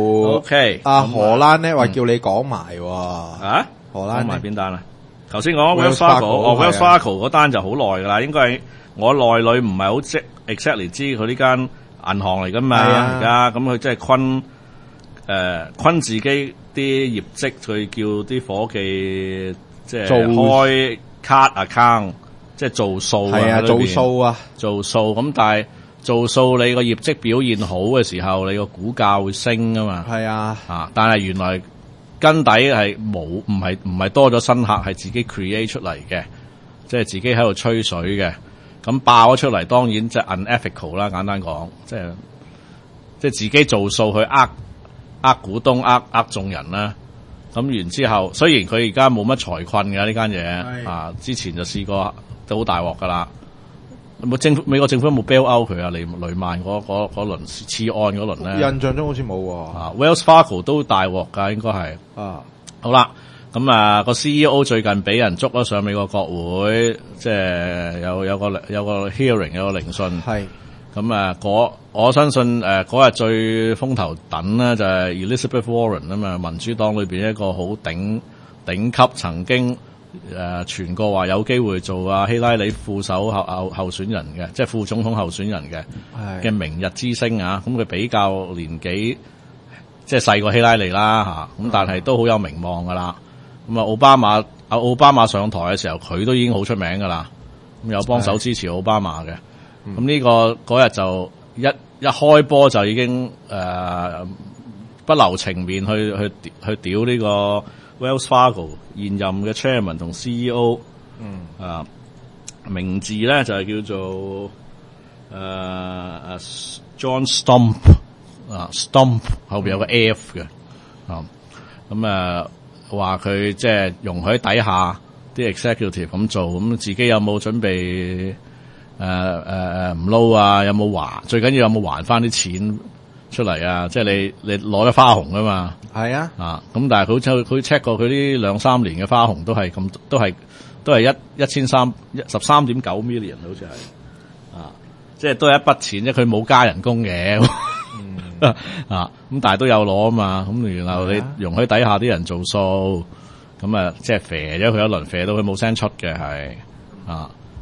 OK， 阿荷蘭咧話叫你講埋喎。 啊， 荷蘭埋邊單啊？頭先講 Wells Fargo，哦 Wells Fargo 嗰單就好耐噶啦，應該係我內裏唔係好識 exactly 知佢呢間銀行嚟噶嘛，而家咁佢即係坤誒坤自己啲業績，佢叫啲伙計即係開 card account， 即係做數係啊，做數啊， 做數咁，但係做數你個業績表現好嘅時候，你個股價會升噶嘛，係啊，啊，但係原來根底係冇，唔係唔係多咗新客，係自己 create 出嚟嘅，即係自己喺度吹水嘅。咁爆咗出嚟，當然即係 unethical 啦。簡單講，即係即係自己做數去呃呃股東、呃呃眾人啦。咁完之後，雖然佢而家冇乜財困嘅呢間嘢啊，之前就試過都好大鑊噶啦。冇政府美國政府有冇 bail out 佢啊？雷雷曼嗰嗰嗰輪次按嗰輪咧， 印象中好似冇喎。 啊 Wells Fargo 都大鑊㗎，應該係啊。好啦。咁啊，個 C E O 最近俾人捉咗上美國國會，即係有有個有個 hearing 有個聆訊。係咁啊，嗰我相信誒嗰日最風頭躉咧就係 Elizabeth Warren 啊嘛，民主黨裏邊一個好頂頂級，曾經誒傳過話有機會做啊希拉里副手候候候選人嘅，即係副總統候選人嘅嘅明日之星啊。咁佢比較年紀即係細過希拉里啦吓，咁但係都好有名望噶啦。咁啊，奧巴馬啊，奧巴馬上台嘅時候，佢都已經好出名噶啦。咁有幫手支持奧巴馬嘅。咁、嗯、呢、這個嗰日就一一開波就已經誒、呃、不留情面去去去屌呢個 Wells Fargo 現任嘅 Chairman 同 C E O。嗯啊，名字咧就係叫做誒、呃、John Stump 啊 ，Stump 後邊有個 F 嘅啊，咁啊。話佢即係容許底下啲 executive 咁做，咁自己有冇準備誒誒誒唔撈啊？有冇還？最緊要有冇還翻啲錢出嚟啊？即係你你攞咗花紅啊嘛？係啊，啊咁但係佢好佢 check 過佢呢兩三年嘅花紅都係咁，都係都係一一千三十三點九 million 好似係啊，即係都係一筆錢啫，佢冇加人工嘅。啊，咁但係都有攞啊嘛，咁然後你容許底下啲人做數，咁啊即係肥咗佢一輪，肥到佢冇聲出嘅係，啊，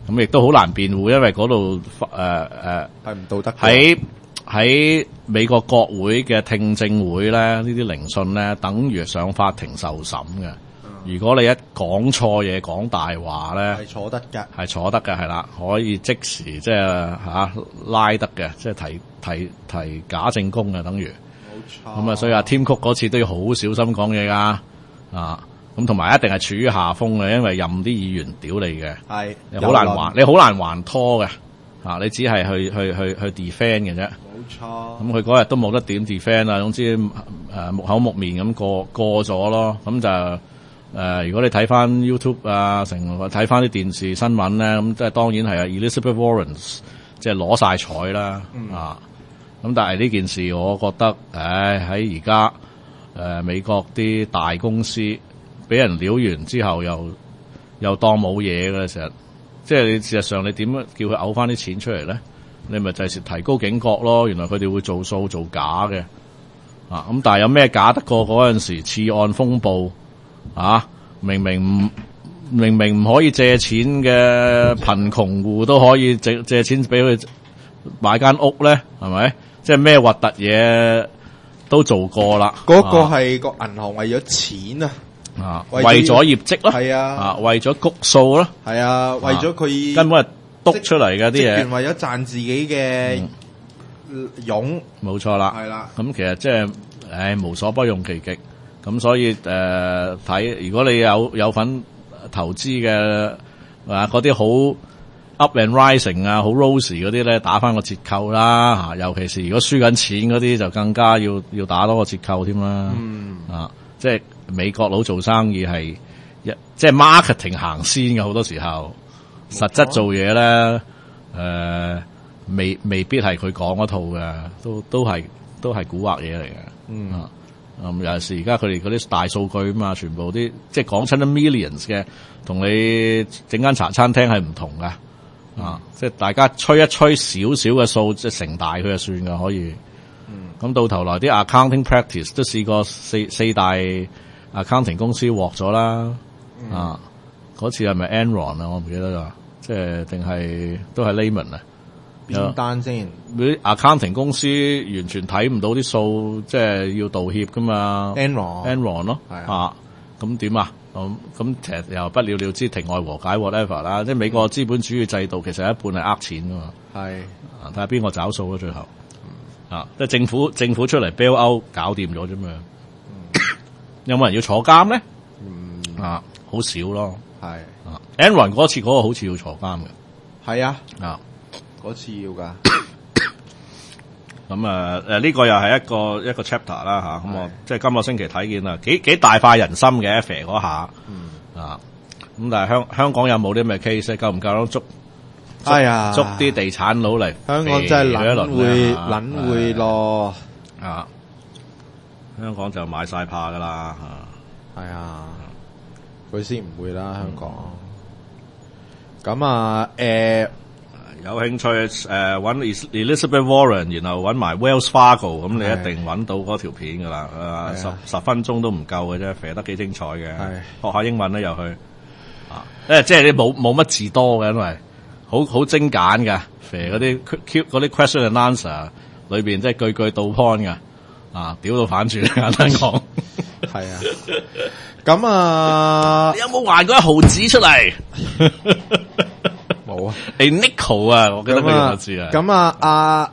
咁亦都好難辯護，因為嗰度誒誒係唔道德嘅。 喺喺美國國會嘅聽證會咧，呢啲聆訊咧，等於上法庭受審嘅。如果你一講錯嘢，講大話咧， 係坐得㗎， 係坐得嘅，係啦，可以即時即係吓拉得嘅，即係提提提假證供嘅，等於。 冇錯。 咁啊，所以阿 Tim Cook 嗰次都要好小心講嘢噶，啊，咁同埋一定係處於下風嘅，因為任啲議員屌你嘅， 係你好難還，你好難還拖嘅，啊，你只係去去去去 defend 嘅啫。 冇錯。 咁佢嗰日都冇得點 defend 啊，總之誒木口木面咁過過咗咯，咁就。誒、呃，如果你睇翻 YouTube 啊，成睇翻啲電視新聞咧，咁即係當然係啊 Elizabeth Warren 即係攞晒彩啦，嗯、啊，咁但係呢件事，我覺得，誒喺而家誒美國啲大公司俾人撩完之後又，又又當冇嘢嘅，成日即係你事實上你點樣叫佢嘔翻啲錢出嚟咧？你咪就係提高警覺咯。原來佢哋會做數做假嘅，啊，咁但係有咩假得過嗰陣時次按風暴？啊！明明唔明明唔可以借錢嘅貧窮戶都可以借借錢俾佢買間屋咧，係咪？即係咩核突嘢都做過啦。 嗰個係個銀行為咗錢啊， 啊為咗業績咯， 係啊， 啊為咗谷數咯， 係啊，為咗佢根本係篤出嚟嘅啲嘢， 職員為咗賺自己嘅傭， 冇錯啦， 係啦。咁其實即係唉無所不用其極。咁所以誒睇、呃，如果你有有份投資嘅啊嗰啲好 up and rising 啊，好 rosy 嗰啲咧，打翻個折扣啦嚇。尤其是如果輸緊錢嗰啲，就更加要要打多個折扣添啦。嗯啊，即係美國佬做生意係一即係 marketing 行先嘅，好多時候實質做嘢咧誒未未必係佢講嗰套嘅，都都係都係蠱惑嘢嚟嘅。嗯啊。咁尤其是而家佢哋嗰啲大數據啊嘛，全部啲即係講親啲 millions 嘅，同你整間茶餐廳係唔同噶，嗯、啊！即係大家吹一吹少少嘅數，即係成大佢就算噶，可以。咁、嗯、到頭來啲 accounting practice 都試過四四大 accounting 公司獲咗啦，嗯、啊！嗰次係咪 Enron 啊？我唔記得咗，即係定係都係 Lehman 啊？ 邊單先？ 啲 accounting 公司完全睇唔到啲數，即係要道歉噶嘛 ？Enron，Enron 咯，係啊，咁點啊？咁咁其實又不了了之，庭外和解 whatever 啦。即係美國資本主義制度，其實一半係呃錢噶嘛。係，睇下邊個找數咯，最後、嗯、啊，即係政府政府出嚟 bail out 搞掂咗啫嘛。嗯、有冇人要坐監咧？嗯、啊，好少咯。係啊 Enron 嗰次嗰個好似要坐監嘅。係啊，啊。 嗰次要噶， 咁啊誒呢個又係一個一個 chapter 啦吓，咁我即係今個星期睇見啦，幾幾大快人心嘅 F 嗰下，嗯、啊咁但係香香港有冇啲咩 case 夠唔夠膽捉？哎呀，捉啲地產佬嚟， 香港真係撚會撚會咯， 啊，香港就買晒怕噶啦， 係啊，佢先唔會啦，香港。咁、嗯、啊誒。呃有興趣誒揾 Elizabeth Warren，然後揾埋 Wells Fargo，咁你一定揾到嗰條片噶啦，啊十十分鐘都唔夠嘅啫，肥得幾精彩嘅，學下英文咧又去，啊，誒即係你冇冇乜字多嘅，因為好好精簡嘅，肥嗰啲 Q 嗰啲 question and answer 裏邊即係句句到 point 嘅，啊屌到反轉簡單講， 係啊，咁啊， 你有冇還過一毫子出嚟？ 冇啊， 誒 Nickel 啊，我記得佢用個字啊。 咁啊，阿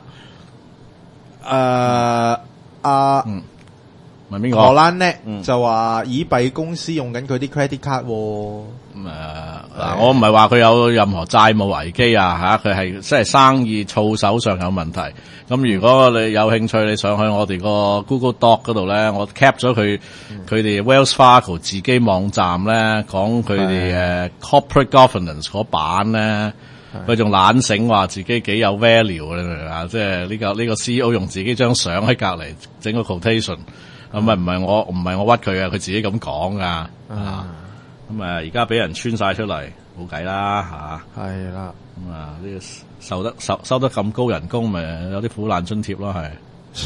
誒阿問邊個？ 荷蘭咧就話以幣公司用緊佢啲 credit card。 咁啊，嗱，我唔係話佢有任何債務危機啊，吓，佢係即係生意操守上有問題。咁如果你有興趣，你上去我哋個 Google Doc 嗰度咧，我 cap 咗佢佢哋 Wells Fargo 自己網站咧，講佢哋誒 corporate governance 嗰版咧，佢仲懶醒話自己幾有 value 你明唔明啊？即係呢個呢個 C E O 用自己張相喺隔籬整個 quotation，咁咪唔係我唔係我屈佢啊，佢自己咁講噶啊。咁啊，而家俾人穿晒出嚟，冇計啦吓。係啦，咁啊呢個收得收收得咁高人工，咪有啲苦難津貼咯，係。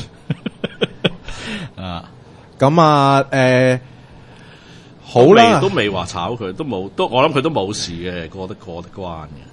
啊， 咁啊，誒，好啦， 都未話炒佢，都冇，都我諗佢都冇事嘅，過得過得關嘅。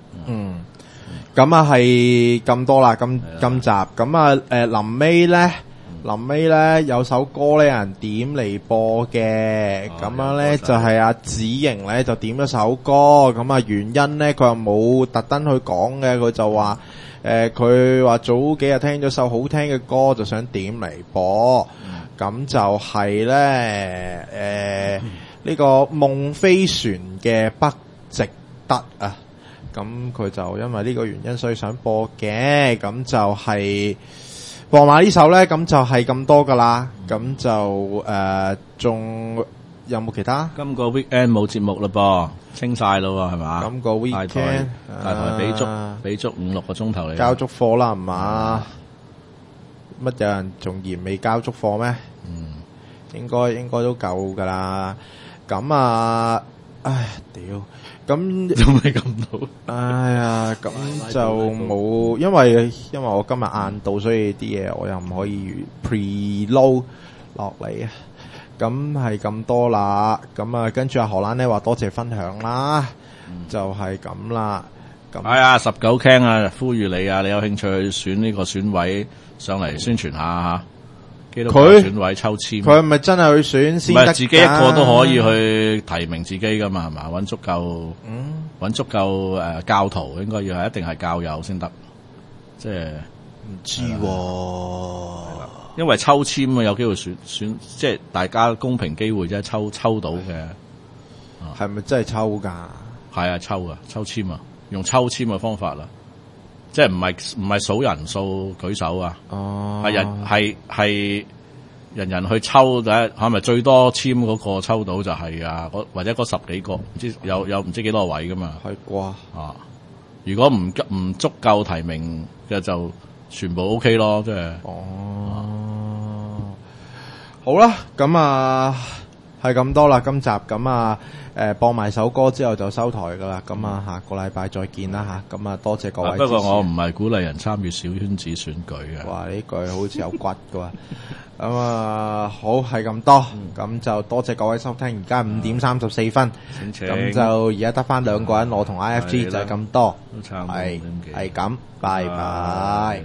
嗯，咁啊係咁多啦，今今集咁啊誒臨尾咧。臨尾咧有首歌咧有人點嚟播嘅，咁、哦、樣咧就係阿子瑩咧就點咗首歌，咁啊原因咧佢又冇特登去講嘅，佢就話誒佢話早幾日聽咗首好聽嘅歌，就想點嚟播，咁、嗯、就係咧誒呢個夢飛船嘅不值得啊，咁佢就因為呢個原因所以想播嘅，咁就係、是。播埋呢首咧，咁就係咁多噶啦，咁、嗯、就誒，仲、呃、有冇其他？ 今個 weekend 冇節目啦噃，清晒咯係嘛？ 今個 weekend 大台大台俾足俾足五六個鐘頭你交足貨啦，係嘛？乜、嗯、有人仲嫌未交足貨咩？嗯，應該應該都夠噶啦。咁啊，唉，屌！咁仲未咁到， 哎呀，咁就冇，因為因為我今日晏到，所以啲嘢我又唔可以 pre-load 落嚟啊。咁係咁多啦，咁啊跟住阿荷蘭咧話多謝分享啦，嗯、就係咁啦。咁係啊，十九 Ken 啊，呼籲你啊，你有興趣去選呢個選委上嚟宣傳下吓。佢選委抽籤， 佢係咪真係去選先得？唔係自己一個都可以去提名自己噶嘛？係嘛？揾足夠，揾、嗯、足夠誒、呃、教徒，應該要係一定係教友先得。即係唔知喎、啊， 因為抽籤啊，有機會選選，即係大家公平機會啫，抽抽到嘅。 係咪真係抽噶？ 係啊，抽啊，抽籤啊，用抽籤嘅方法啦。即係唔係唔係數人數舉手啊？哦，係人係係人人去抽，第一係咪最多簽嗰個抽到就係啊？或者嗰十幾個唔知有有唔知幾多位噶嘛？ 係啩？啊！ 如果唔唔足夠提名嘅就全部 OK 咯，即係。哦， 啊、好啦，咁啊係咁多啦，今集咁啊。誒，播埋首歌之後就收台噶啦，咁啊下個禮拜再見啦吓，咁啊多謝各位支持。 不過我唔係鼓勵人參與小圈子選舉嘅。 哇，呢句好似有骨噶，咁啊好係咁多，咁、嗯、就多謝各位收聽。而家五點三十四分，咁就而家得翻兩個人，我同 I F G 就係咁多，係係咁，拜拜。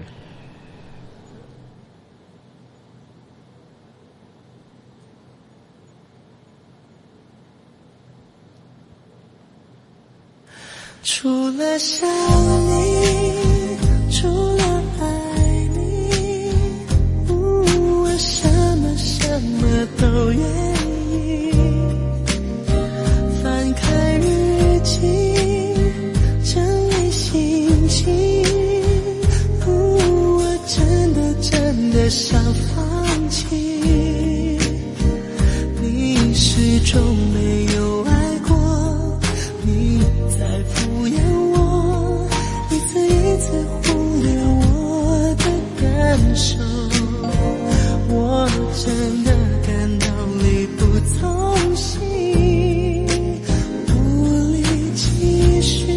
除了想你，除了愛你，我什麼什麼都願意。翻開日記，整理心情，我真的真的想放棄。你始終沒有愛過，你在敷衍我，一次一次忽略我的感受，我真的感到力不從心，無力繼續。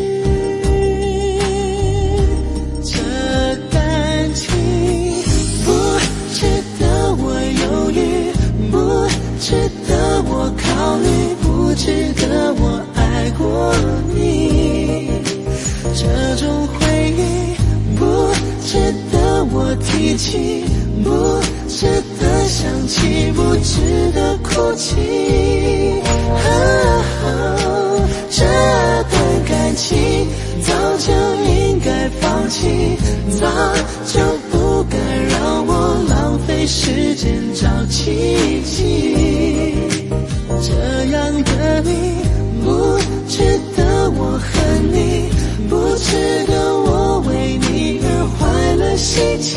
這感情不值得我猶豫，不值得我考慮，不值得我愛過你，這種回憶不值得我提起，不值得想起，不值得哭泣。啊啊，這段感情早就應該放棄，早就不該讓我浪費時間找奇蹟。這樣的你不值得我恨你，不值得我為你而壞了心情。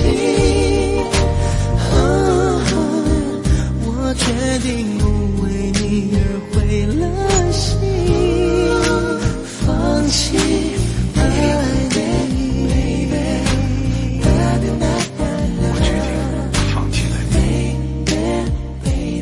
哦，我決定不為你而毀了心，放棄愛你。 我決定放棄了你。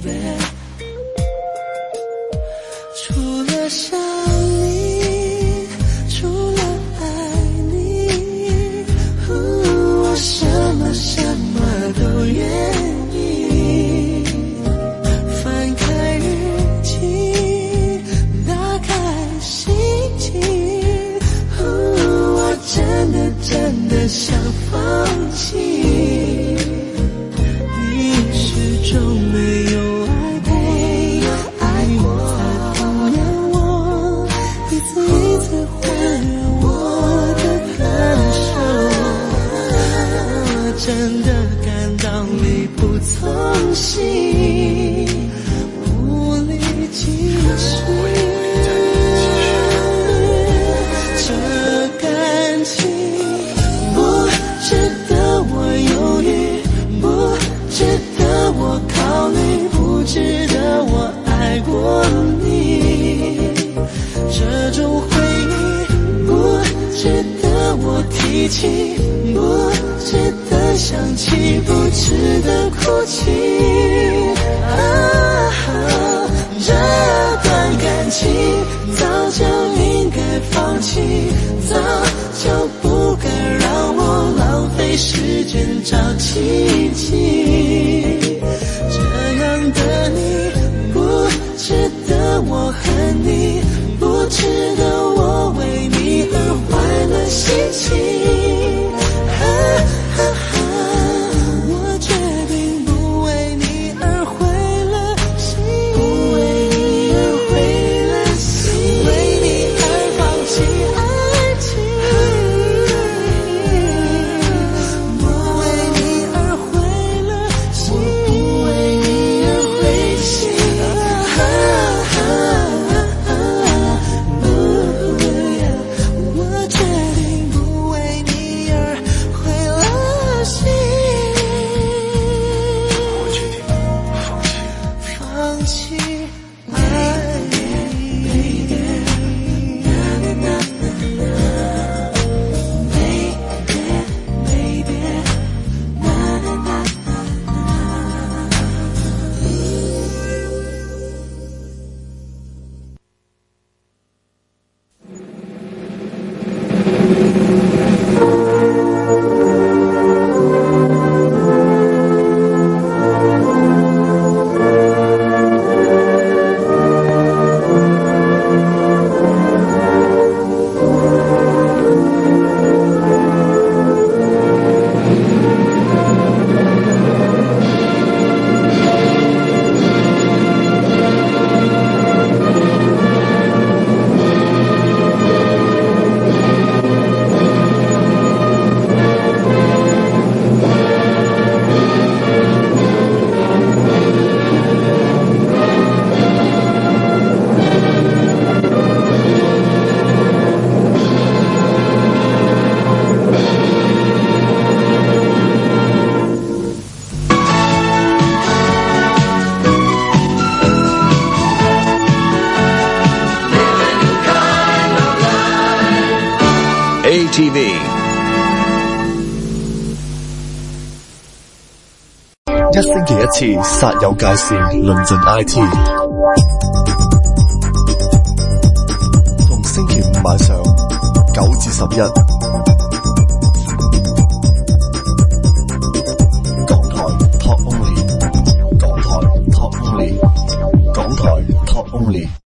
除了想你，除了愛你，我什麼什麼都願意。翻開日記，打開心情。 我愛過你，這種回憶不值得我提起，不值得想起，不值得哭泣。啊，這段感情早就應該放棄，早就不該讓我浪費時間找奇蹟。這樣的你不值得我恨你，不值得我為你而壞了心情。啊啊啊，我決定不為你而毀了心，不為你而毀了心，為你而放棄愛情，不為你而毀了心，不為你而毀心。啊啊啊，不，我決定不為你而毀了心。 我決定放棄。 放棄愛 A T V 一星期一次殺友界線，論盡 I T。逢星期五晚上九至十一，港台 Talk Only， 港台 Talk Only， 港台 Talk Only。